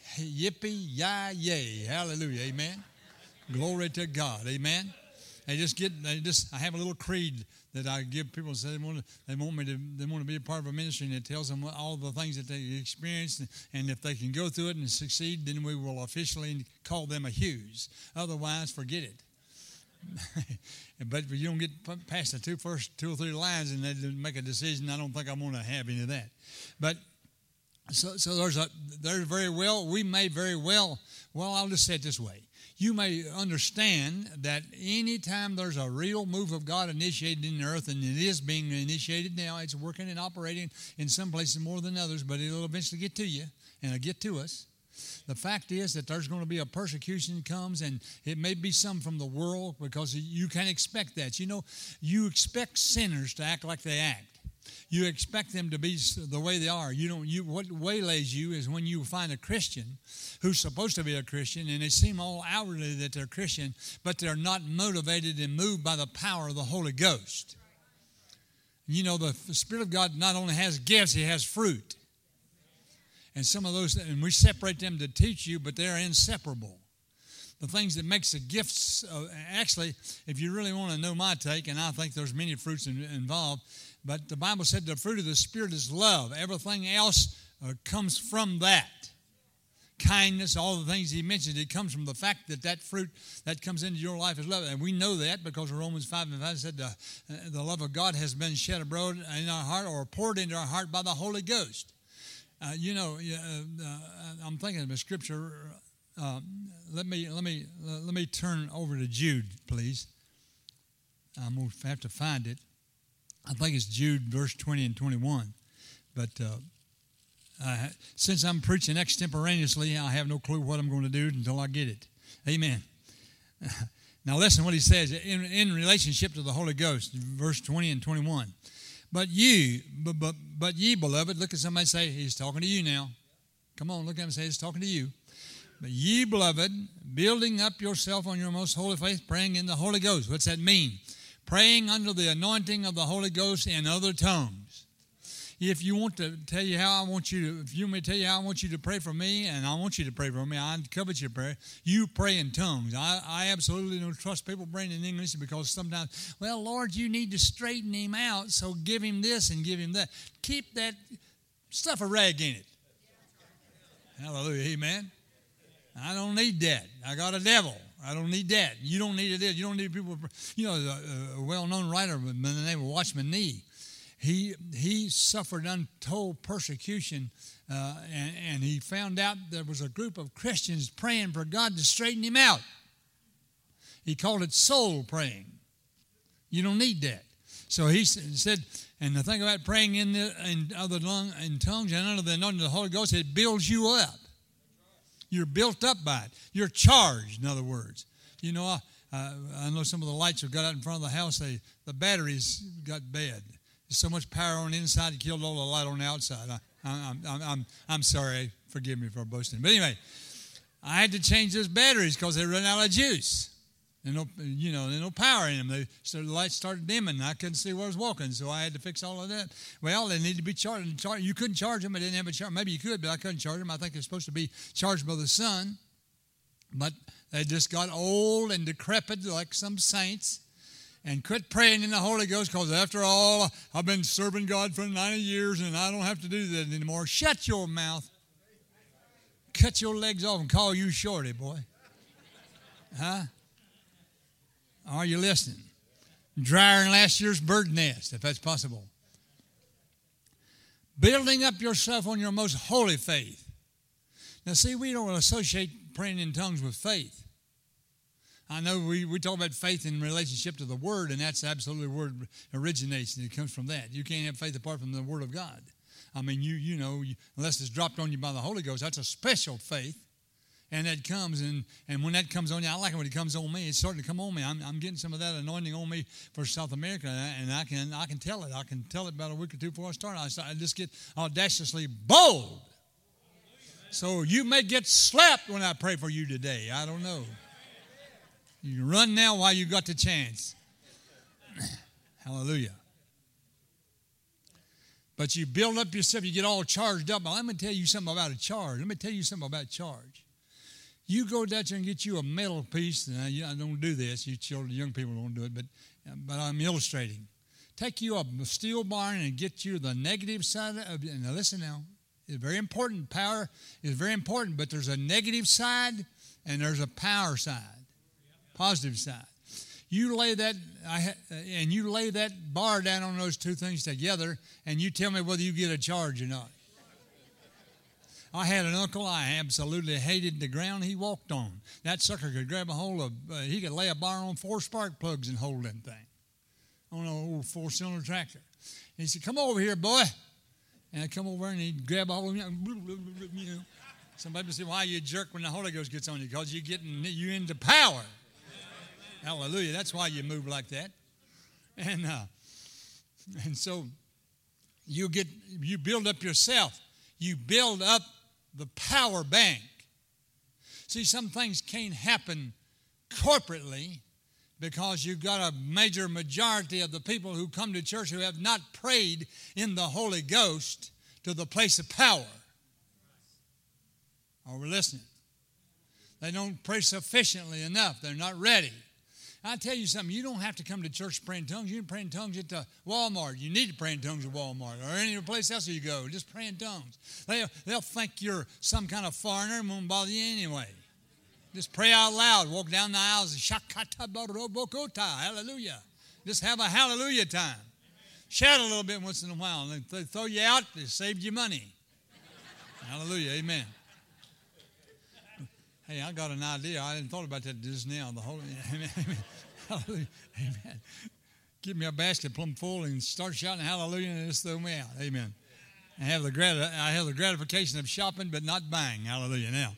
Yippee-yi-yay. Hallelujah. Amen. Glory to God. Amen. I have a little creed that I give people. Say they want to be a part of a ministry, and it tells them all the things that they experienced, and if they can go through it and succeed, then we will officially call them a Hughes. Otherwise, forget it. But if you don't get past the first two or three lines and then make a decision, I don't think I want to have any of that. But so there's very well, we may very well, I'll just say it this way. You may understand that anytime there's a real move of God initiated in the earth, and it is being initiated now, it's working and operating in some places more than others, but it'll eventually get to you, and it'll get to us. The fact is that there's going to be a persecution comes, and it may be some from the world, because you can't expect that. You know, you expect sinners to act like they act. You expect them to be the way they are. What waylays you is when you find a Christian who's supposed to be a Christian, and they seem all outwardly that they're Christian, but they're not motivated and moved by the power of the Holy Ghost. You know, the Spirit of God not only has gifts, He has fruit. And some of those, and we separate them to teach you, but they're inseparable. The things that makes the gifts, actually, if you really want to know my take, and I think there's many fruits involved, but the Bible said the fruit of the Spirit is love. Everything else comes from that. Kindness, all the things He mentioned, it comes from the fact that fruit that comes into your life is love. And we know that because Romans 5:5 said the love of God has been shed abroad in our heart, or poured into our heart by the Holy Ghost. I'm thinking of a scripture. Let me turn over to Jude, please. I'm going to have to find it. I think it's Jude, verse 20 and 21. But since I'm preaching extemporaneously, I have no clue what I'm going to do until I get it. Amen. Now listen what he says in relationship to the Holy Ghost, verse 20 and 21. But ye, beloved, look at somebody and say, He's talking to you now. Come on, look at him and say, He's talking to you. But ye, beloved, building up yourself on your most holy faith, praying in the Holy Ghost. What's that mean? Praying under the anointing of the Holy Ghost in other tongues. If you want to tell you how I want you to, if you want me to tell you how I want you to pray for me, and I want you to pray for me, I covet your prayer, you pray in tongues. I absolutely don't trust people praying in English, because sometimes, well, Lord, you need to straighten him out, so give him this and give him that. Keep that stuff a rag in it. Hallelujah, amen. I don't need that. I got a devil. I don't need that. You don't need it. You don't need people. You know, a well-known writer by the name of Watchman Nee, he suffered untold persecution, and he found out there was a group of Christians praying for God to straighten him out. He called it soul praying. You don't need that. So he said, and the thing about praying in tongues and under the anointing of the Holy Ghost, it builds you up. You're built up by it. You're charged, in other words. You know, I know some of the lights that got out in front of the house, the batteries got bad. There's so much power on the inside, it killed all the light on the outside. I'm sorry. Forgive me for boasting. But anyway, I had to change those batteries because they run out of juice. There's no power in them. The lights started dimming, and I couldn't see where I was walking, so I had to fix all of that. Well, they need to be charged. You couldn't charge them. I didn't have a charge. Maybe you could, but I couldn't charge them. I think they're supposed to be charged by the sun. But they just got old and decrepit like some saints, and quit praying in the Holy Ghost, because after all, I've been serving God for 90 years, and I don't have to do that anymore. Shut your mouth. Cut your legs off and call you shorty, boy. Huh? Are you listening? Drier than last year's bird nest, if that's possible. Building up yourself on your most holy faith. Now, see, we don't associate praying in tongues with faith. I know we talk about faith in relationship to the Word, and that's absolutely where it originates, and it comes from that. You can't have faith apart from the Word of God. I mean, you know, unless it's dropped on you by the Holy Ghost, that's a special faith. And that comes, and when that comes on you, I like it when it comes on me. It's starting to come on me. I'm getting some of that anointing on me for South America, and I can tell it. I can tell it about a week or two before I start. I just get audaciously bold. So you may get slapped when I pray for you today. I don't know. You can run now while you got the chance. Hallelujah. But you build up yourself, you get all charged up. Now, let me tell you something about a charge. Let me tell you something about charge. You go down there and get you a metal piece. And I don't do this. You children, young people don't do it, but I'm illustrating. Take you a steel bar and get you the negative side of it. Now listen now. It's very important. Power is very important, but there's a negative side and there's a power side, positive side. You lay that bar down on those two things together, and you tell me whether you get a charge or not. I had an uncle I absolutely hated the ground he walked on. That sucker could grab a hold of, he could lay a bar on 4 spark plugs and hold that thing on an old 4-cylinder tractor. And he said, "Come over here, boy." And I'd come over and he'd grab a hold of me. You know. Somebody would say, "Why you jerk when the Holy Ghost gets on you?" Because you're into power. Hallelujah. That's why you move like that. And so you build up yourself. You build up the power bank. See, some things can't happen corporately because you've got a major majority of the people who come to church who have not prayed in the Holy Ghost to the place of power. Are we listening? They don't pray sufficiently enough. They're not ready. I'll tell you something. You don't have to come to church to pray in tongues. You can pray in tongues at Walmart. You need to pray in tongues at Walmart or any place else you go. Just pray in tongues. They'll think you're some kind of foreigner and won't bother you anyway. Just pray out loud. Walk down the aisles. Hallelujah. Just have a hallelujah time. Shout a little bit once in a while. And they throw you out. They saved you money. Hallelujah. Amen. Hey, I got an idea. I hadn't thought about that just now. The Holy, amen, amen, hallelujah, amen. Give me a basket plumb full and start shouting hallelujah and just throw me out. Amen. I have the gratification of shopping but not buying. Hallelujah. Now,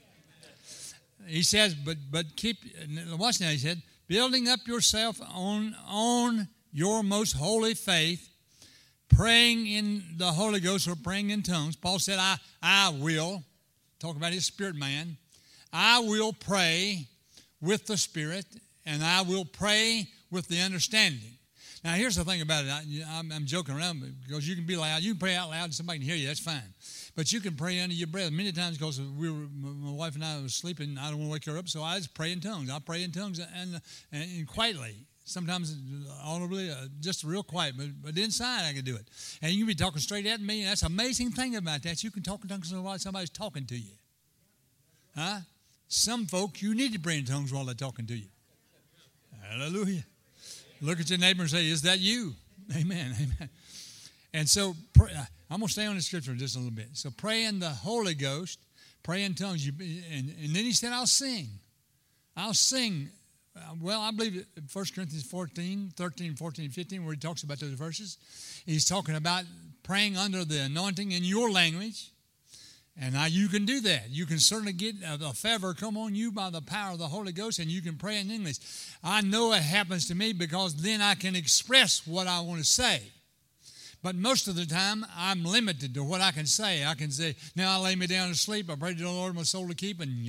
he says, but keep, watch now, he said, building up yourself on your most holy faith, praying in the Holy Ghost or praying in tongues. Paul said, I will, talk about his spirit man, I will pray with the Spirit, and I will pray with the understanding. Now, here's the thing about it. I'm joking around because you can be loud. You can pray out loud and somebody can hear you. That's fine. But you can pray under your breath. Many times because my wife and I was sleeping, I don't want to wake her up, so I just pray in tongues. I pray in tongues and quietly. Sometimes audibly, just real quiet, but inside I can do it. And you can be talking straight at me, and that's an amazing thing about that. You can talk in tongues while somebody's talking to you. Huh? Some folks, you need to pray in tongues while they're talking to you. Hallelujah. Look at your neighbor and say, "Is that you?" Amen. Amen. And so I'm going to stay on the scripture just a little bit. So pray in the Holy Ghost, pray in tongues. And then he said, I'll sing. I'll sing. Well, I believe 1 Corinthians 13, 14, 15, where he talks about those verses. He's talking about praying under the anointing in your language. And now you can do that. You can certainly get a favor come on you by the power of the Holy Ghost, and you can pray in English. I know it happens to me because then I can express what I want to say. But most of the time, I'm limited to what I can say. I can say, "Now I lay me down to sleep. I pray to the Lord my soul to keep," and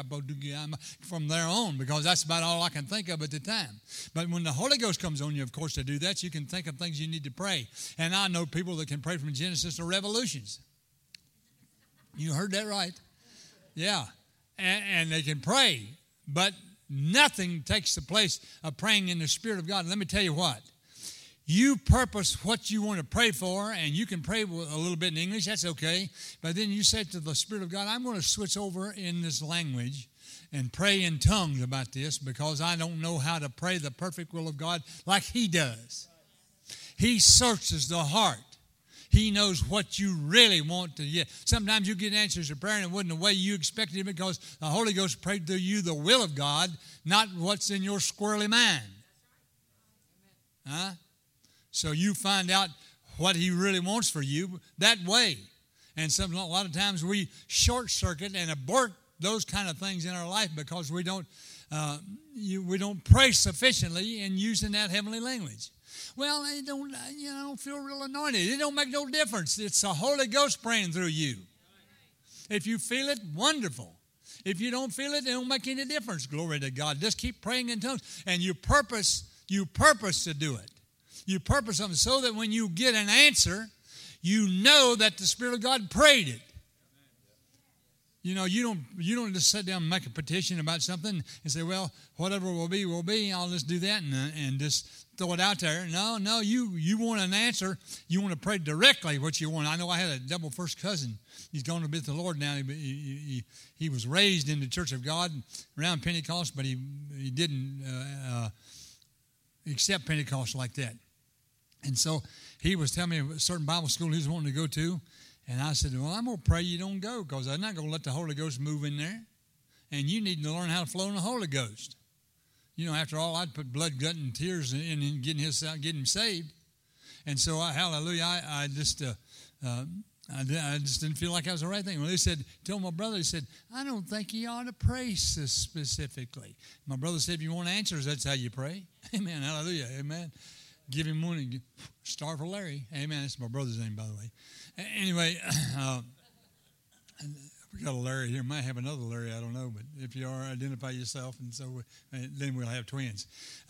from there on, because that's about all I can think of at the time. But when the Holy Ghost comes on you, of course, to do that, you can think of things you need to pray. And I know people that can pray from Genesis to Revelations. You heard that right. Yeah. And they can pray, but nothing takes the place of praying in the Spirit of God. And let me tell you what. You purpose what you want to pray for, and you can pray a little bit in English. That's okay. But then you say to the Spirit of God, I'm going to switch over in this language and pray in tongues about this because I don't know how to pray the perfect will of God like He does. He searches the heart. He knows what you really want to get. Sometimes you get answers to prayer and it wasn't the way you expected it because the Holy Ghost prayed to you the will of God, not what's in your squirrely mind. Huh? So you find out what He really wants for you that way. And a lot of times we short circuit and abort those kind of things in our life because we don't pray sufficiently in using that heavenly language. Well, I don't feel real anointed. It don't make no difference. It's the Holy Ghost praying through you. If you feel it, wonderful. If you don't feel it don't make any difference. Glory to God. Just keep praying in tongues. And you purpose to do it. You purpose something so that when you get an answer, you know that the Spirit of God prayed it. You know, you don't just sit down and make a petition about something and say, well, whatever will be. I'll just do that and just throw it out there. No, you want an answer. You want to pray directly what you want. I know I had a double first cousin. He's gone to be with the Lord now. He was raised in the Church of God around Pentecost, but he didn't accept Pentecost like that. And so he was telling me a certain Bible school he was wanting to go to. And I said, well, I'm going to pray you don't go because I'm not going to let the Holy Ghost move in there. And you need to learn how to flow in the Holy Ghost. You know, after all, I'd put blood, gut, and tears in getting him saved. And so, hallelujah, I just didn't feel like I was the right thing. Well, he said, told my brother, he said, I don't think you ought to pray specifically. My brother said, if you want answers, that's how you pray. Amen, hallelujah, amen. Give him one and star for Larry. Amen, that's my brother's name, by the way. Anyway, we got a Larry here. Might have another Larry, I don't know. But if you are, identify yourself, and so then we'll have twins.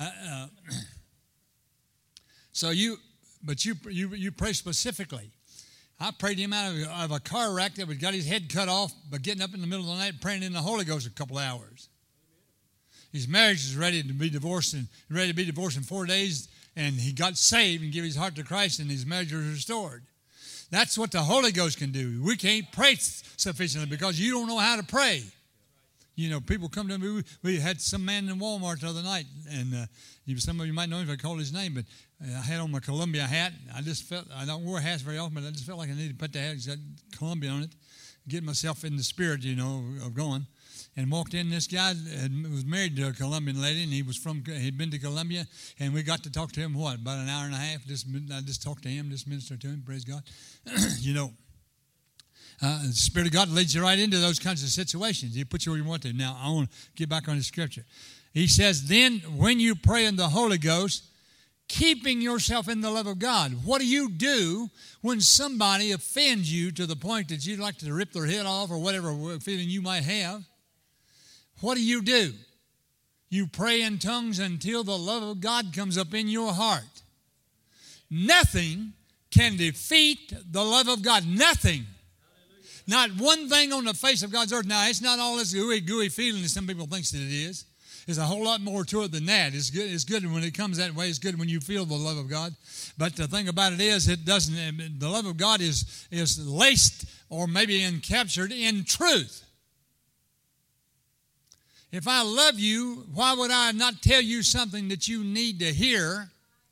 So you pray specifically. I prayed him out of a car wreck that got his head cut off, but getting up in the middle of the night praying in the Holy Ghost a couple of hours. His marriage was ready to be divorced in 4 days, and he got saved and gave his heart to Christ, and his marriage was restored. That's what the Holy Ghost can do. We can't pray sufficiently because you don't know how to pray. You know, people come to me. We had some man in Walmart the other night, and some of you might know him if I called his name, but I had on my Columbia hat. I don't wear hats very often, but I just felt like I needed to put the hat, because I had Columbia on it, get myself in the spirit, of going. And walked in, this guy was married to a Colombian lady, and he'd been to Colombia, and we got to talk to him, about an hour and a half. I just talked to him, just ministered to him, praise God. The Spirit of God leads you right into those kinds of situations. He puts you where you want to. Now, I want to get back on the scripture. He says, then when you pray in the Holy Ghost, keeping yourself in the love of God. What do you do when somebody offends you to the point that you'd like to rip their head off or whatever feeling you might have? What do? You pray in tongues until the love of God comes up in your heart. Nothing can defeat the love of God. Nothing. Not one thing on the face of God's earth. Now, it's not all this gooey feeling that some people think that it is. There's a whole lot more to it than that. It's good when it comes that way. It's good when you feel the love of God. But the thing about it is, the love of God is laced or maybe encaptured in truth. If I love you, why would I not tell you something that you need to hear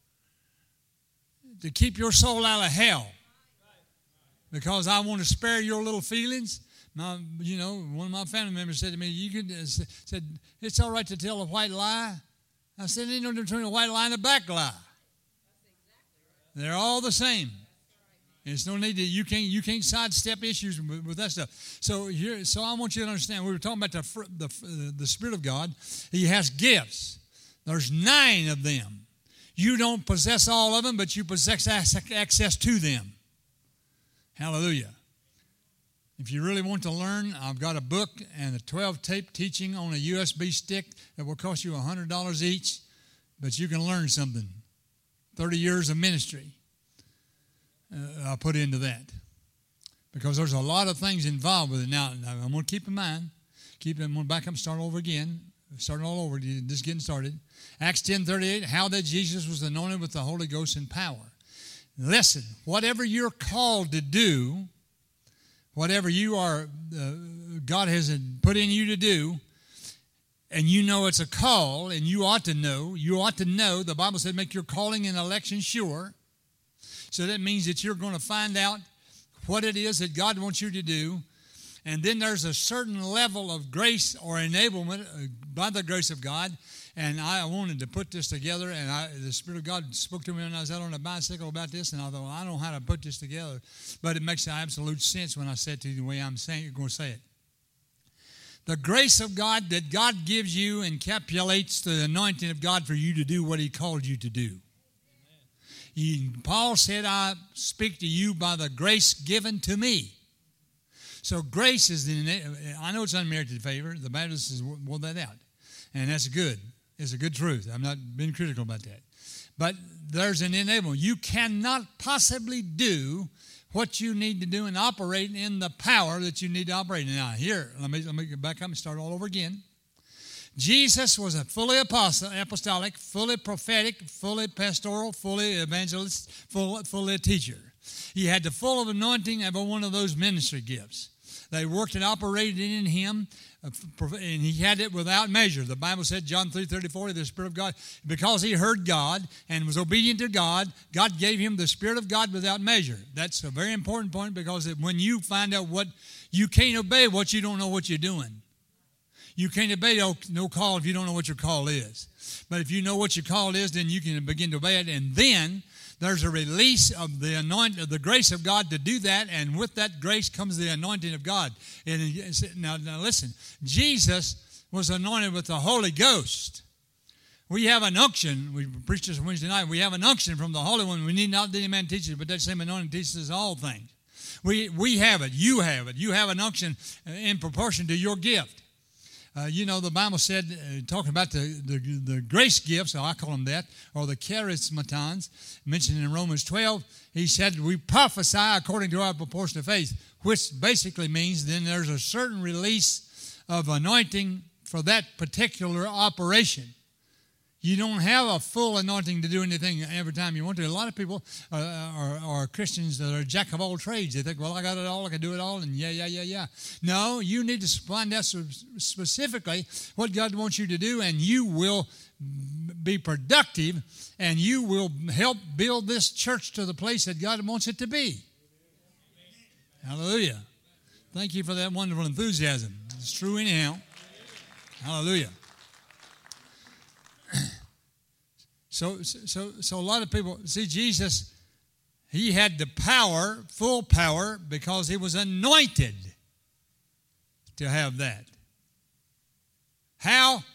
to keep your soul out of hell? Because I want to spare your little feelings. Now, one of my family members said to me, said, it's all right to tell a white lie. I said, there's no difference between a white lie and a black lie. They're all the same. There's no need you can't sidestep issues with that stuff. So I want you to understand. We were talking about the Spirit of God. He has gifts. There's 9 of them. You don't possess all of them, but you possess access to them. Hallelujah. If you really want to learn, I've got a book and a 12-tape teaching on a USB stick that will cost you $100 each, but you can learn something. 30 years of ministry. I put into that because there's a lot of things involved with it. Now I'm going to keep in mind, I'm going to back up and start over again, starting all over, just getting started. Acts 10:38, how that Jesus was anointed with the Holy Ghost and power. Listen, whatever you're called to do, whatever you are, God has put in you to do, and you know it's a call, and you ought to know, the Bible said make your calling and election sure. So that means that you're going to find out what it is that God wants you to do. And then there's a certain level of grace or enablement by the grace of God. And I wanted to put this together, and the Spirit of God spoke to me when I was out on a bicycle about this, and I thought, well, I don't know how to put this together. But it makes absolute sense when I say it to you the way I'm saying you're going to say it. The grace of God that God gives you encapsulates the anointing of God for you to do what He called you to do. Paul said, I speak to you by the grace given to me. So grace is, I know it's unmerited favor. The Baptists will that out. And that's good. It's a good truth. I'm not being critical about that. But there's an enablement. You cannot possibly do what you need to do and operate in the power that you need to operate in. Now, here, let me get back up and start all over again. Jesus was a fully apostolic, fully prophetic, fully pastoral, fully evangelist, fully teacher. He had the full anointing of one of those ministry gifts. They worked and operated in him, and he had it without measure. The Bible said, John 3:34, the Spirit of God, because he heard God and was obedient to God, God gave him the Spirit of God without measure. That's a very important point, because when you find out what you can't obey, what you don't know what you're doing. You can't obey no call if you don't know what your call is. But if you know what your call is, then you can begin to obey it, and then there's a release of the anointing, of the grace of God to do that, and with that grace comes the anointing of God. And now listen, Jesus was anointed with the Holy Ghost. We have an unction. We preached this Wednesday night. We have an unction from the Holy One. We need not that any man teach us, but that same anointing teaches us all things. We have it. You have it. You have an unction in proportion to your gift. The Bible said, talking about the grace gifts, or I call them that, or the charismatons, mentioned in Romans 12, he said, we prophesy according to our proportion of faith, which basically means then there's a certain release of anointing for that particular operation. You don't have a full anointing to do anything every time you want to. A lot of people are Christians that are jack of all trades. They think, well, I got it all, I can do it all, and yeah. No, you need to find out specifically what God wants you to do, and you will be productive, and you will help build this church to the place that God wants it to be. Hallelujah. Thank you for that wonderful enthusiasm. It's true anyhow. Hallelujah. So a lot of people, see, Jesus, he had the power, full power, because he was anointed to have that. How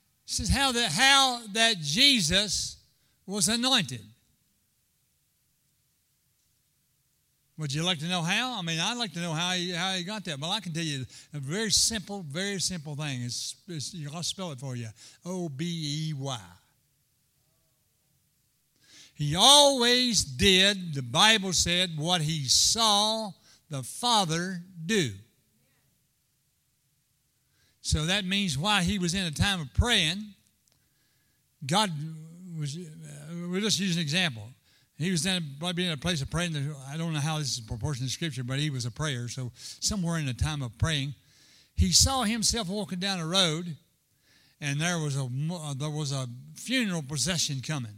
that Jesus was anointed. Would you like to know how? I mean, I'd like to know how he got that. Well, I can tell you a very simple thing. I'll spell it for you. O-B-E-Y. He always did, the Bible said, what he saw the Father do. So that means while he was in a time of praying, God was, we'll just use an example. He was probably in a place of praying. I don't know how this is proportionate to Scripture, but he was a prayer. So somewhere in a time of praying, he saw himself walking down a road, and there was a funeral procession coming.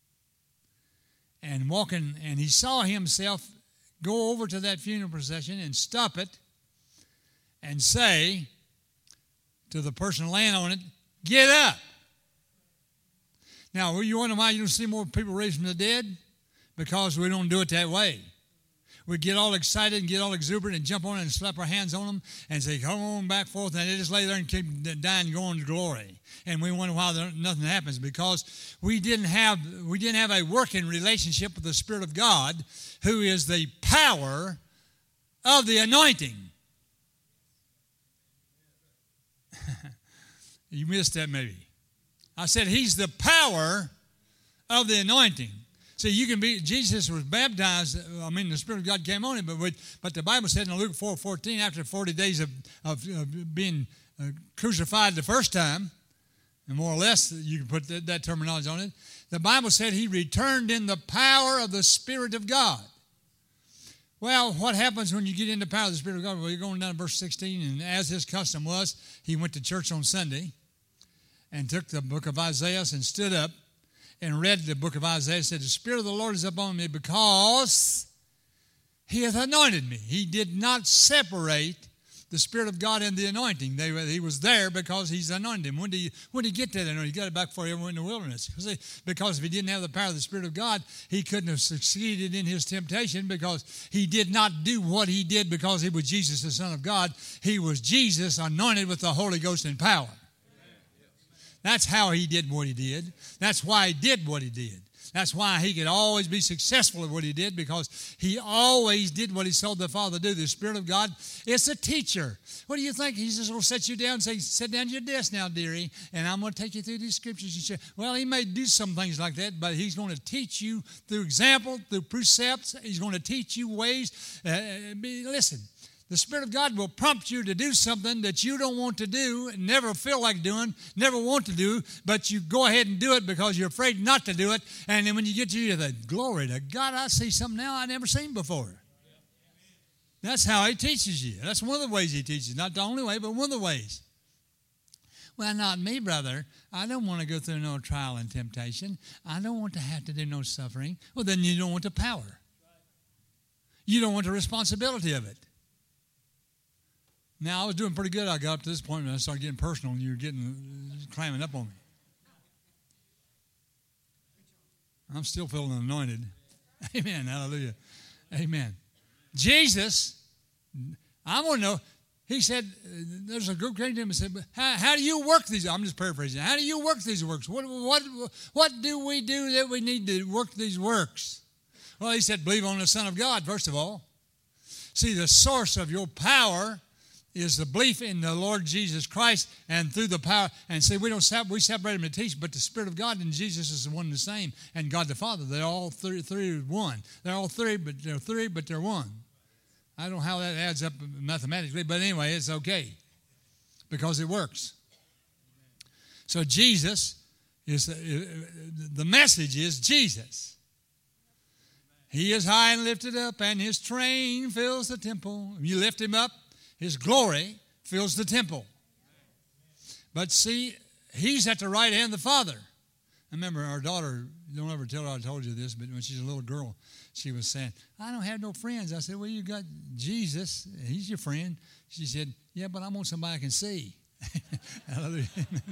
And walking, and he saw himself go over to that funeral procession and stop it and say to the person laying on it, "Get up." Now, you wonder why you don't see more people raised from the dead? Because we don't do it that way. We get all excited and get all exuberant and jump on it and slap our hands on them and say, "Come on back forth," and they just lay there and keep dying and going to glory. And we wonder why nothing happens, because we didn't have a working relationship with the Spirit of God, who is the power of the anointing. You missed that maybe. I said he's the power of the anointing. See, Jesus was baptized, the Spirit of God came on him, but the Bible said in Luke 4:14, after 40 days of being crucified the first time, and more or less you can put that terminology on it, the Bible said he returned in the power of the Spirit of God. Well, what happens when you get in the power of the Spirit of God? Well, you're going down to verse 16, and as his custom was, he went to church on Sunday and took the book of Isaiah and stood up and read the book of Isaiah, said, "The Spirit of the Lord is upon me because he hath anointed me." He did not separate the Spirit of God and the anointing. He was there because he's anointed him. When did he get that anointing? He got it back before he went in the wilderness. Because if he didn't have the power of the Spirit of God, he couldn't have succeeded in his temptation, because he did not do what he did because he was Jesus, the Son of God. He was Jesus anointed with the Holy Ghost and power. That's how he did what he did. That's why he did what he did. That's why he could always be successful at what he did, because he always did what he saw the Father do. The Spirit of God is a teacher. What do you think? He's just going to set you down and say, sit down at your desk now, dearie, and I'm going to take you through these scriptures. Well, he may do some things like that, but he's going to teach you through example, through precepts. He's going to teach you ways. Listen. The Spirit of God will prompt you to do something that you don't want to do, never feel like doing, never want to do, but you go ahead and do it because you're afraid not to do it. And then when you get to you, the glory to God, I see something now I never seen before. That's how he teaches you. That's one of the ways he teaches. Not the only way, but one of the ways. Well, not me, brother. I don't want to go through no trial and temptation. I don't want to have to do no suffering. Well, then you don't want the power. You don't want the responsibility of it. Now, I was doing pretty good. I got up to this point and I started getting personal, and you were climbing up on me. I'm still feeling anointed. Amen. Hallelujah. Amen. Jesus, I want to know, he said, there's a group came to him and said, how do you work these? I'm just paraphrasing. How do you work these works? What do we do that we need to work these works? Well, he said, believe on the Son of God, first of all. See, the source of your power is the belief in the Lord Jesus Christ, and through the power. And see, we separate them to teach, but the Spirit of God and Jesus is the one and the same, and God the Father. They're all three one. They're all three, but they're one. I don't know how that adds up mathematically, but anyway, it's okay because it works. So Jesus is the message is Jesus. He is high and lifted up, and his train fills the temple. You lift him up, his glory fills the temple. But see, he's at the right hand of the Father. I remember our daughter, don't ever tell her I told you this, but when she's a little girl, she was saying, I don't have no friends. I said, well, you got Jesus. He's your friend. She said, yeah, but I want somebody I can see. Hallelujah.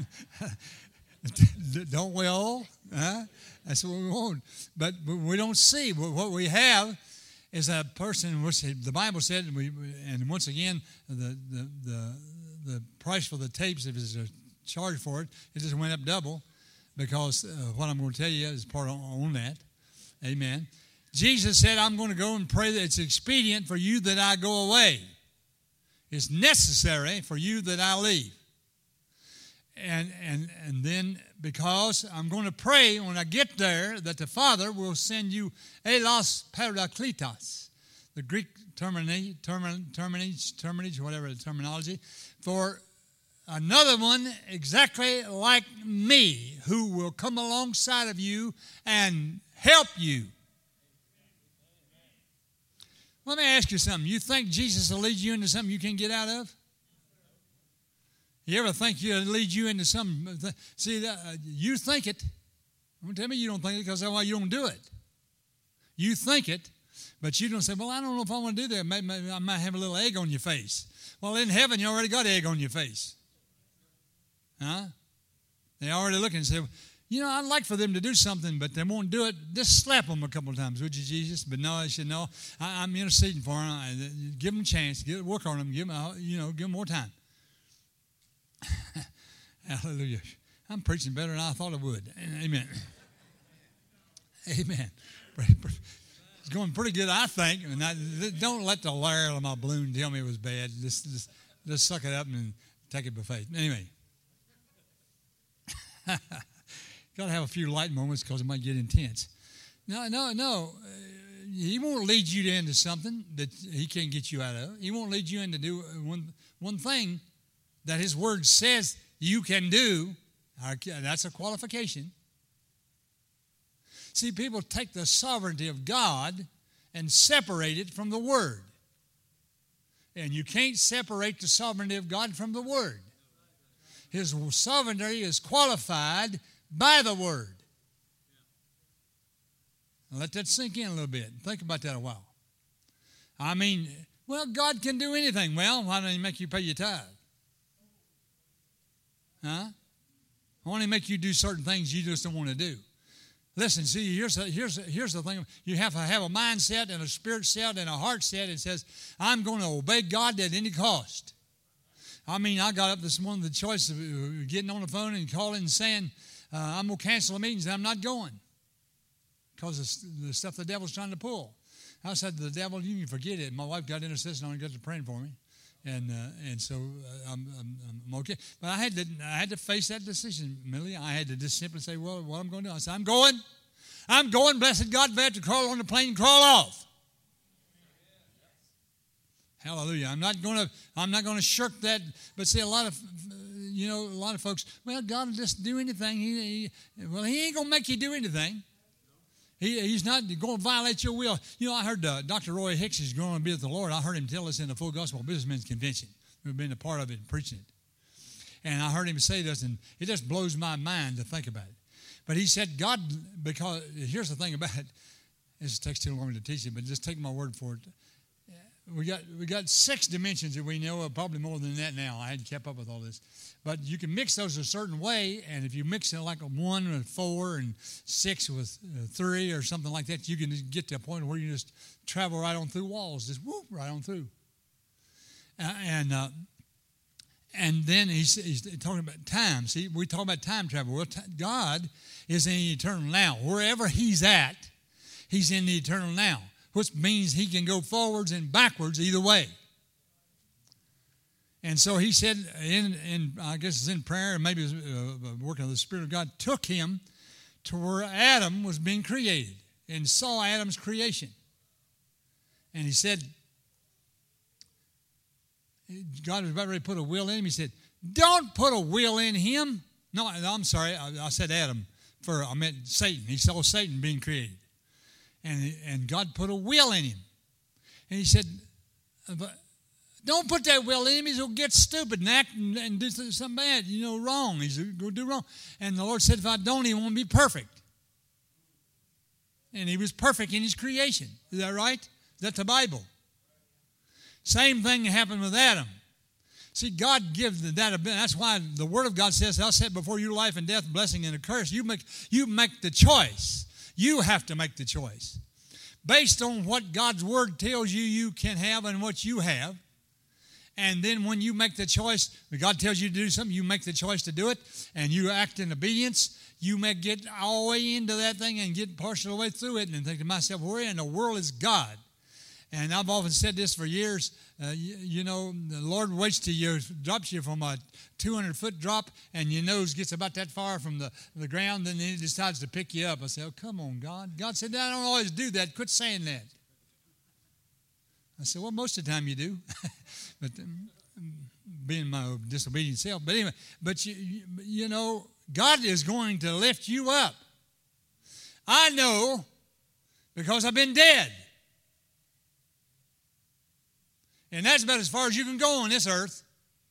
Don't we all? Huh? That's what we want. But we don't see. What we have is a person, which the Bible said, and once again, the price for the tapes, if it's a charge for it, it just went up double, because what I'm going to tell you is part on that. Amen. Jesus said, I'm going to go and pray that it's expedient for you that I go away. It's necessary for you that I leave. And then, because I'm going to pray when I get there that the Father will send you elos parakletos, the Greek terminage, whatever the terminology, for another one exactly like me, who will come alongside of you and help you. Let me ask you something. You think Jesus will lead you into something you can't get out of? You ever think he'll lead you into something? See, you think it. Don't tell me you don't think it, because that's why you don't do it. You think it, but you don't say, well, I don't know if I want to do that. Maybe I might have a little egg on your face. Well, in heaven, you already got egg on your face. Huh? They already look and say, I'd like for them to do something, but they won't do it. Just slap them a couple of times, would you, Jesus? But no, I said, no, I'm interceding for them. Give them a chance. Work on them. Give them more time. Hallelujah. I'm preaching better than I thought I would. Amen. Amen. It's going pretty good, I think. And don't let the layer of my balloon tell me it was bad. Just suck it up and take it by faith. Anyway. Got to have a few light moments, because it might get intense. No. He won't lead you into something that he can't get you out of. He won't lead you into do one thing that his word says you can do. That's a qualification. See, people take the sovereignty of God and separate it from the word. And you can't separate the sovereignty of God from the word. His sovereignty is qualified by the word. Now let that sink in a little bit. Think about that a while. I mean, well, God can do anything. Well, why don't he make you pay your tithe? Huh? Why don't he make you do certain things you just don't want to do? Listen, see, here's the thing. You have to have a mindset and a spirit set and a heart set that says, I'm going to obey God at any cost. I mean, I got up this morning, the choice of getting on the phone and calling and saying, I'm going to cancel the meetings and I'm not going. because of the stuff the devil's trying to pull. I said to the devil, you can forget it. My wife got intercession on and got to praying for me. And so I'm okay. But I had to face that decision, Millie. I had to just simply say, well, what I'm going to do. I said, I'm going, blessed God, if I have to crawl on the plane, crawl off. Hallelujah. I'm not going to shirk that. But see, a lot of folks, well, God will just do anything. He ain't going to make you do anything. He's not going to violate your will. You know, I heard Dr. Roy Hicks is going to be with the Lord. I heard him tell us in the Full Gospel Businessmen's Convention. We've been a part of it and preaching it. And I heard him say this, and it just blows my mind to think about it. But he said, God, because here's the thing about it. This takes too long to teach it, but just take my word for it. We got 6 dimensions that we know of, probably more than that now. I hadn't kept up with all this. But you can mix those a certain way, and if you mix it like a 1 with 4 and 6 with 3 or something like that, you can just get to a point where you just travel right on through walls, just whoop, right on through. And then he's talking about time. See, we talk about time travel. Well, God is in the eternal now. Wherever he's at, he's in the eternal now, which means he can go forwards and backwards either way. And so he said, in I guess it's in prayer, and maybe it was working of the Spirit of God, took him to where Adam was being created and saw Adam's creation. And he said, God was about ready to put a will in him. He said, don't put a will in him. No, I'm sorry, I said Adam. I meant Satan. He saw Satan being created. And God put a will in him. And he said, don't put that will in him. He'll get stupid and act and do something bad, wrong. He's going to do wrong. And the Lord said, if I don't, he won't be perfect. And he was perfect in his creation. Is that right? That's the Bible. Same thing happened with Adam. See, God gives that ability. That's why the Word of God says, I'll set before you life and death, blessing and a curse. You make the choice. You have to make the choice. Based on what God's Word tells you can have and what you have. And then when you make the choice, God tells you to do something, you make the choice to do it, and you act in obedience, you may get all the way into that thing and get partial way through it and think to myself, where in the world is God? And I've often said this for years, the Lord waits till you, drops you from a 200-foot drop, and your nose gets about that far from the ground, then he decides to pick you up. I say, oh, come on, God. God said, I don't always do that. Quit saying that. I said, well, most of the time you do. But being my disobedient self. But anyway, God is going to lift you up. I know because I've been dead. And that's about as far as you can go on this earth.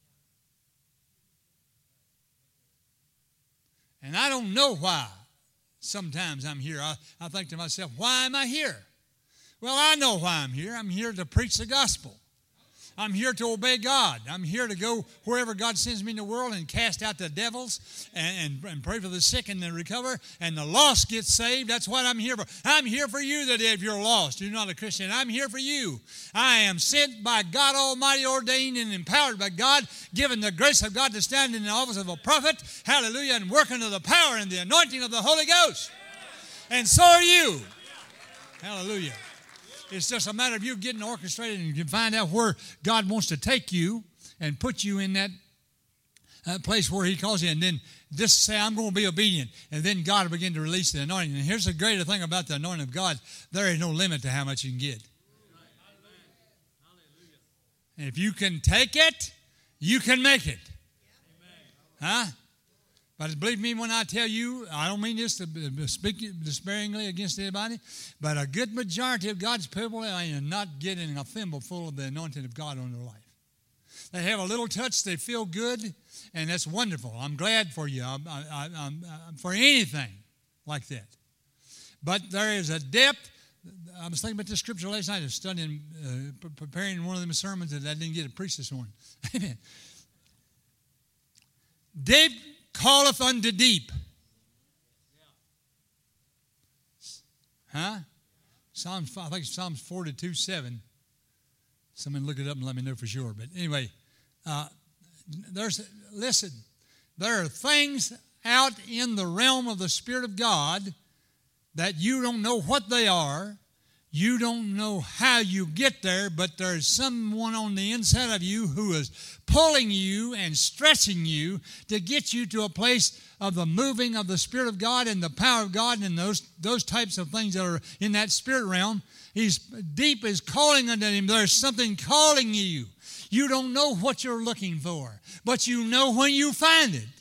And I don't know why sometimes I'm here. I think to myself, why am I here? Well, I know why I'm here. I'm here to preach the gospel. I'm here to obey God. I'm here to go wherever God sends me in the world and cast out the devils and pray for the sick and the recover and the lost get saved. That's what I'm here for. I'm here for you today if you're lost. You're not a Christian. I'm here for you. I am sent by God Almighty, ordained and empowered by God, given the grace of God to stand in the office of a prophet. Hallelujah. And work under the power and the anointing of the Holy Ghost. And so are you. Hallelujah. It's just a matter of you getting orchestrated and you can find out where God wants to take you and put you in that place where he calls you. And then just say, I'm going to be obedient. And then God will begin to release the anointing. And here's the greater thing about the anointing of God. There is no limit to how much you can get. And if you can take it, you can make it. Huh? But believe me when I tell you, I don't mean this to speak despairingly against anybody, but a good majority of God's people are not getting a thimble full of the anointing of God on their life. They have a little touch, they feel good, and that's wonderful. I'm glad for you. I'm for anything like that. But there is a depth. I was thinking about this scripture last night. I was studying, preparing one of them sermons that I didn't get to preach this morning. Amen. Deep calleth unto deep. Huh? I think Psalms 42:7. Someone look it up and let me know for sure. But anyway, listen, there are things out in the realm of the Spirit of God that you don't know what they are. You don't know how you get there, but there's someone on the inside of you who is pulling you and stretching you to get you to a place of the moving of the Spirit of God and the power of God and those types of things that are in that spirit realm. He's deep is calling unto him. There's something calling you. You don't know what you're looking for, but you know when you find it.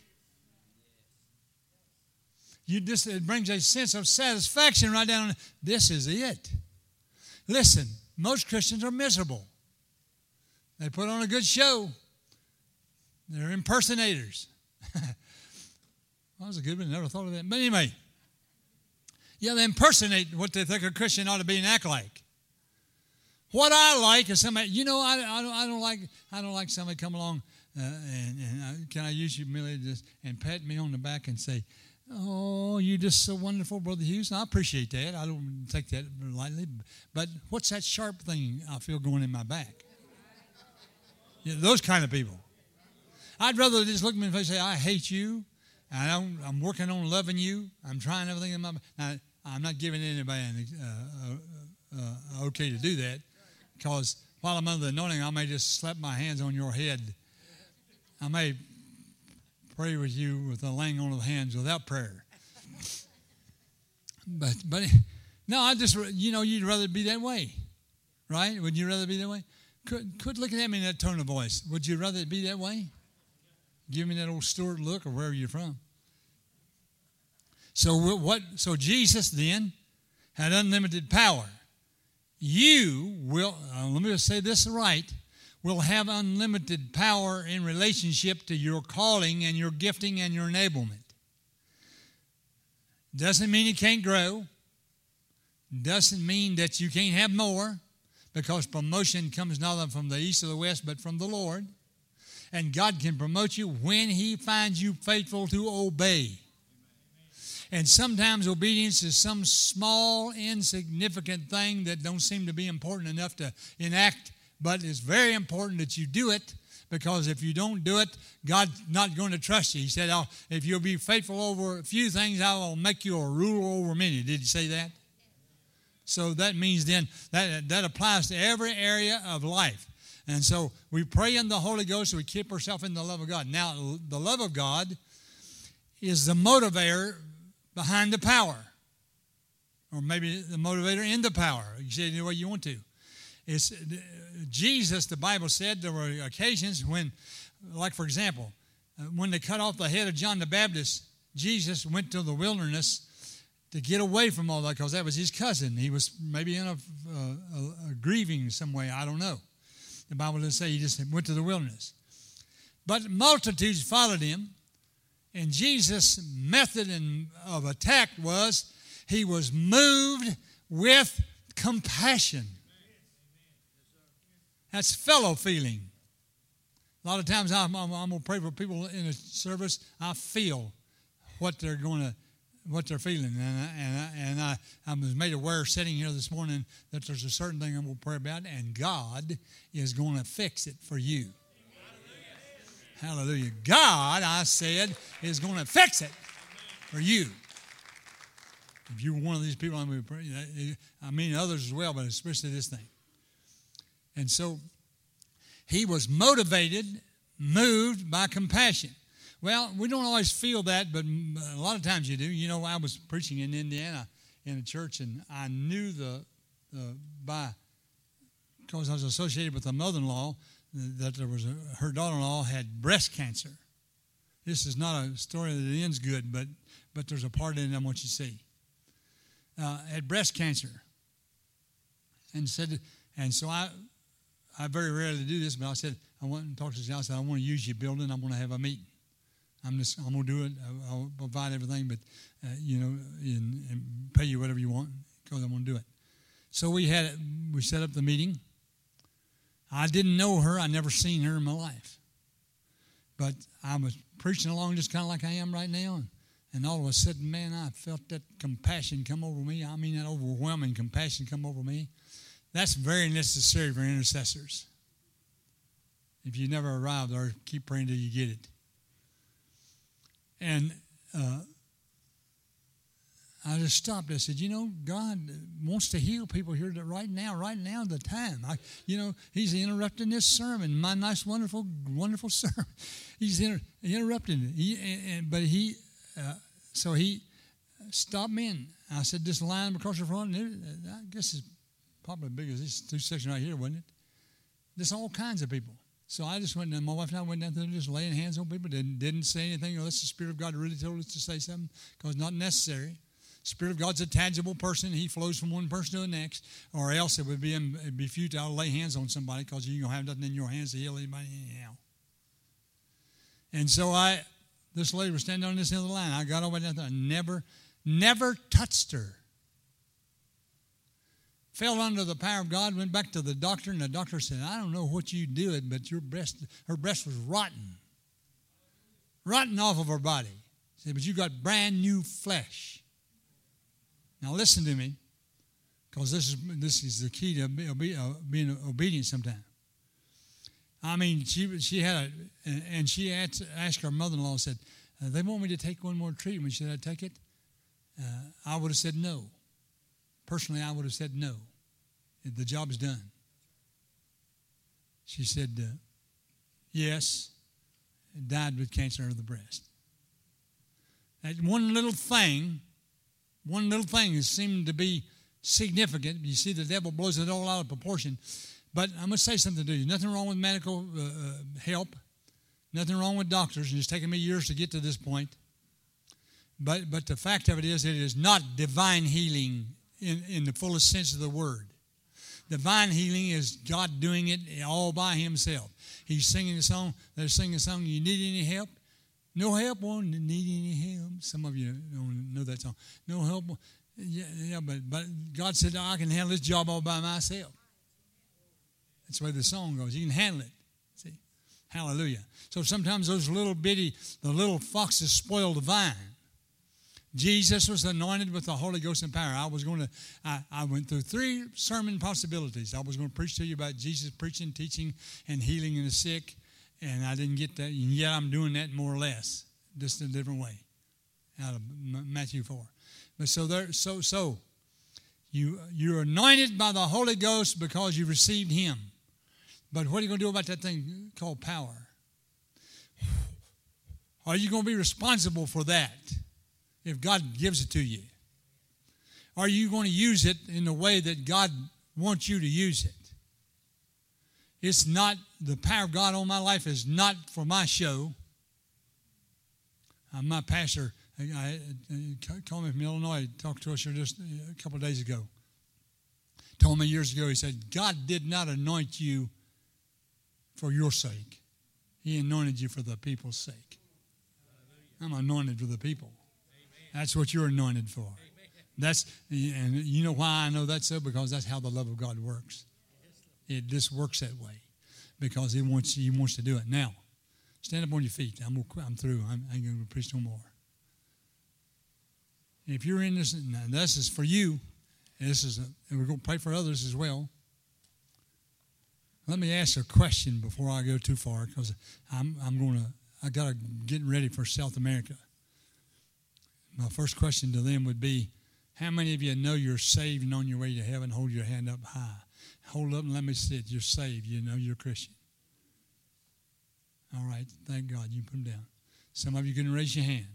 It brings a sense of satisfaction right down. This is it. Listen, most Christians are miserable. They put on a good show. They're impersonators. That was a good one. Never thought of that. But anyway, yeah, they impersonate what they think a Christian ought to be and act like. What I like is somebody, I don't like somebody come along can I use humility just and pat me on the back and say, "Oh, you're just so wonderful, Brother Hughes." And I appreciate that. I don't take that lightly. But what's that sharp thing I feel going in my back? Those kind of people. I'd rather just look at me in the face and say, "I hate you. I'm working on loving you. I'm trying everything in my." Now, I'm not giving anybody okay to do that, because while I'm under the anointing, I may just slap my hands on your head. I may pray with you with the laying on of hands without prayer. But no, I just, you'd rather be that way, right? Would you rather be that way? Quit looking at me in that tone of voice. Would you rather be that way? Give me that old Stuart look, or wherever you're from. So Jesus then had unlimited power. You will, let me just say this right, will have unlimited power in relationship to your calling and your gifting and your enablement. Doesn't mean you can't grow. Doesn't mean that you can't have more, because promotion comes not from the east or the west, but from the Lord. And God can promote you when He finds you faithful to obey. And sometimes obedience is some small, insignificant thing that don't seem to be important enough to enact, but it's very important that you do it, because if you don't do it, God's not going to trust you. He said, if you'll be faithful over a few things, I will make you a ruler over many. Did He say that? So that means then that applies to every area of life. And so we pray in the Holy Ghost, so we keep ourselves in the love of God. Now, the love of God is the motivator behind the power, or maybe the motivator in the power. You say it any way you want to. It's Jesus, the Bible said, there were occasions when, like for example, when they cut off the head of John the Baptist, Jesus went to the wilderness to get away from all that, because that was his cousin. He was maybe in a grieving some way, I don't know. The Bible doesn't say, he just went to the wilderness. But multitudes followed him, and Jesus' method of attack was he was moved with compassion. That's fellow feeling. A lot of times I'm going to pray for people in a service. I feel what they're feeling, and I was made aware sitting here this morning that there's a certain thing I'm going to pray about, and God is going to fix it for you. Hallelujah. God, I said, is going to fix it for you. If you're one of these people, I'm going to pray. I mean others as well, but especially this thing. And so he was motivated, moved by compassion. Well, we don't always feel that, but a lot of times you do. You know, I was preaching in Indiana in a church, and I knew because I was associated with a mother-in-law, that her daughter-in-law had breast cancer. This is not a story that ends good, but there's a part in it I want you to see. Had breast cancer, and so I very rarely do this, but I said I went and talked to the house. I said, I want to use your building. I'm going to have a meeting. I'm going to do it. I'll provide everything, but and pay you whatever you want, because I'm going to do it. So we set up the meeting. I didn't know her. I never seen her in my life. But I was preaching along just kind of like I am right now. And all of a sudden, man, I felt that compassion come over me. I mean, that overwhelming compassion come over me. That's very necessary for intercessors. If you never arrive there, keep praying till you get it. And I just stopped. I said, God wants to heal people here right now the time. He's interrupting this sermon, my nice, wonderful, wonderful sermon. He's interrupting it. So he stopped me, and I said, this line across the front, I guess it's probably as big as this 2 sections right here, wasn't it? There's all kinds of people. So I just went, and my wife and I went down there just laying hands on people, didn't say anything unless the Spirit of God really told us to say something, because it's not necessary. Spirit of God's a tangible person. He flows from one person to the next, or else it'd be futile to lay hands on somebody because you don't have nothing in your hands to heal anybody anyhow. And so this lady was standing on this end of the line. I got over down there. I never touched her. Fell under the power of God, went back to the doctor, and the doctor said, I don't know what you did, but her breast was rotten off of her body. He said, but you got brand new flesh. Now listen to me, because this is the key to being obedient sometimes. I mean, she had and she asked her mother-in-law, said, they want me to take one more treatment. Should I take it? I would have said no. Personally, I would have said no. The job's done. She said, yes, died with cancer of the breast. That one little thing has seemed to be significant. You see, the devil blows it all out of proportion. But I'm going to say something to you. Nothing wrong with medical help. Nothing wrong with doctors. And it's taken me years to get to this point. But the fact of it is not divine healing in the fullest sense of the word. Divine healing is God doing it all by himself. He's singing a song. They're singing a song. You need any help? No help, won't need any help. Some of you don't know that song. No help. Yeah, but God said, I can handle this job all by myself. That's the way the song goes. You can handle it. See? Hallelujah. So sometimes the little foxes spoil the vine. Jesus was anointed with the Holy Ghost and power. I went through 3 sermon possibilities. I was going to preach to you about Jesus preaching, teaching, and healing the sick. And I didn't get that, and yet I'm doing that more or less, just in a different way, out of Matthew 4. But you're anointed by the Holy Ghost because you received Him. But what are you going to do about that thing called power? Are you going to be responsible for that if God gives it to you? Are you going to use it in the way that God wants you to use it? It's not, the power of God on my life is not for my show. My pastor called me from Illinois, talked to us here just a couple of days ago. Told me years ago, he said, God did not anoint you for your sake. He anointed you for the people's sake. I'm anointed for the people. That's what you're anointed for. And you know why I know that so? Because that's how the love of God works. It just works that way because He wants to do it. Now, stand up on your feet. I'm through. I ain't going to preach no more. If you're in this, and this is for you, and we're going to pray for others as well. Let me ask a question before I go too far, because I got to get ready for South America. My first question to them would be, how many of you know you're saved and on your way to heaven? Hold your hand up high. Hold up and let me see it. You're saved. You know you're a Christian. All right. Thank God. You can put them down. Some of you can raise your hand.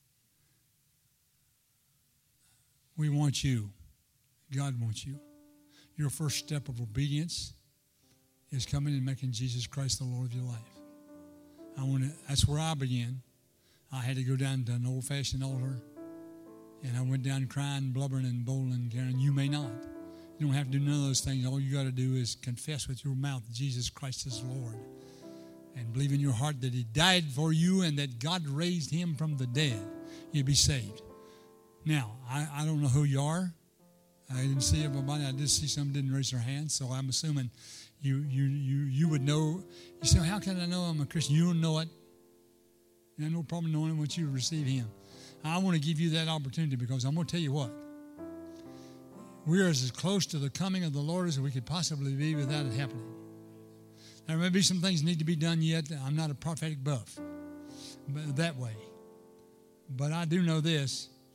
We want you. God wants you. Your first step of obedience is coming and making Jesus Christ the Lord of your life. That's where I began. I had to go down to an old-fashioned altar, and I went down crying, blubbering, and bowling, Karen. You may not. You don't have to do none of those things. All you got to do is confess with your mouth Jesus Christ is Lord, and believe in your heart that He died for you and that God raised Him from the dead. You'll be saved. Now, I don't know who you are. I didn't see everybody. I did see some didn't raise their hands, so I'm assuming you would know. You say, how can I know I'm a Christian? You don't know it. You have no problem knowing it once you receive Him. I want to give you that opportunity because I'm going to tell you what. We're as close to the coming of the Lord as we could possibly be without it happening. There may be some things that need to be done yet. I'm not a prophetic buff that way. But I do know this.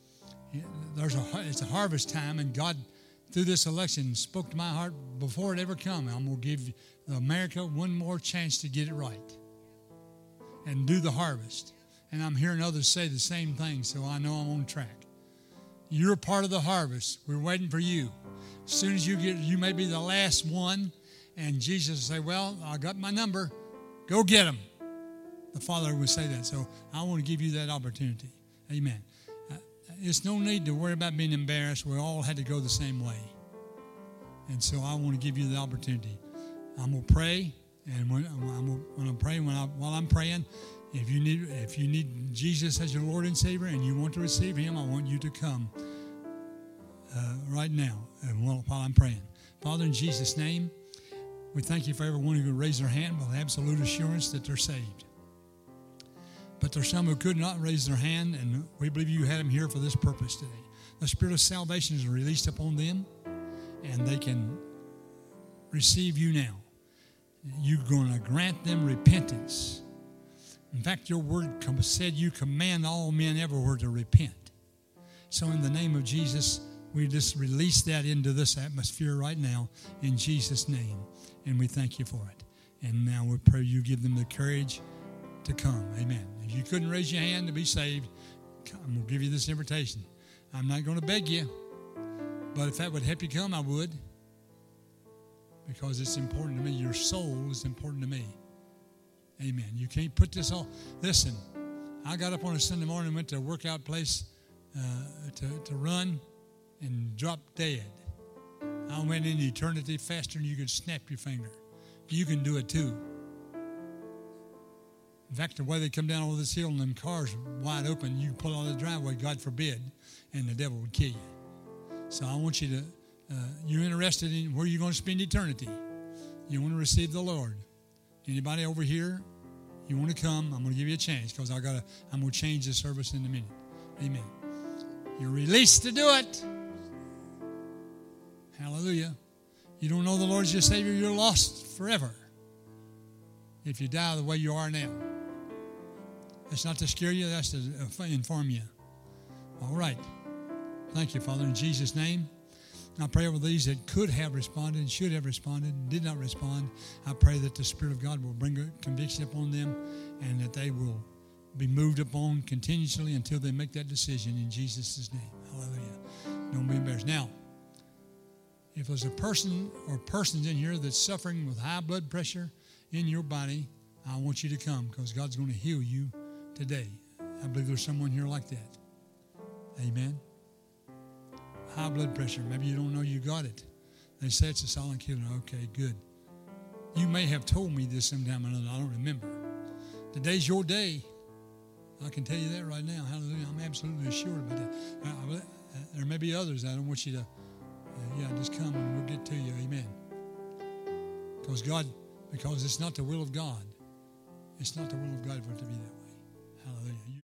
It's a harvest time, and God, through this election, spoke to my heart before it ever come. I'm going to give America one more chance to get it right and do the harvest. And I'm hearing others say the same thing, so I know I'm on track. You're part of the harvest. We're waiting for you. As soon as you may be the last one, and Jesus will say, well, I got my number. Go get them. The Father would say that. So I want to give you that opportunity. Amen. It's no need to worry about being embarrassed. We all had to go the same way. And so I want to give you the opportunity. I'm going to pray, and when while I'm praying, if you need Jesus as your Lord and Savior and you want to receive Him, I want you to come right now while I'm praying. Father, in Jesus' name, we thank you for everyone who could raise their hand with absolute assurance that they're saved. But there's some who could not raise their hand, and we believe you had them here for this purpose today. The Spirit of salvation is released upon them, and they can receive you now. You're going to grant them repentance. In fact, your word said you command all men everywhere to repent. So in the name of Jesus, we just release that into this atmosphere right now in Jesus' name, and we thank you for it. And now we pray you give them the courage to come. Amen. If you couldn't raise your hand to be saved, I'm going to give you this invitation. I'm not going to beg you, but if that would help you come, I would, because it's important to me. Your soul is important to me. Amen. You can't put this all. Listen, I got up on a Sunday morning and went to a workout place to run and dropped dead. I went in eternity faster than you could snap your finger. You can do it too. In fact, the way they come down over this hill and them cars wide open, you can pull out of the driveway, God forbid, and the devil would kill you. So I want you to, you're interested in where you're going to spend eternity. You want to receive the Lord. Anybody over here, you want to come, I'm going to give you a chance because I'm going to change the service in a minute. Amen. You're released to do it. Hallelujah. You don't know the Lord as your Savior, you're lost forever if you die the way you are now. That's not to scare you, that's to inform you. All right. Thank you, Father, in Jesus' name. I pray over these that could have responded, should have responded, did not respond. I pray that the Spirit of God will bring a conviction upon them and that they will be moved upon continuously until they make that decision in Jesus' name. Hallelujah. Don't be embarrassed. Now, if there's a person or persons in here that's suffering with high blood pressure in your body, I want you to come because God's going to heal you today. I believe there's someone here like that. Amen. High blood pressure. Maybe you don't know you got it. They say it's a silent killer. Okay, good. You may have told me this sometime or another. I don't remember. Today's your day. I can tell you that right now. Hallelujah. I'm absolutely assured about that. There may be others. I don't want you to, just come and we'll get to you. Amen. Because it's not the will of God. It's not the will of God for it to be that way. Hallelujah.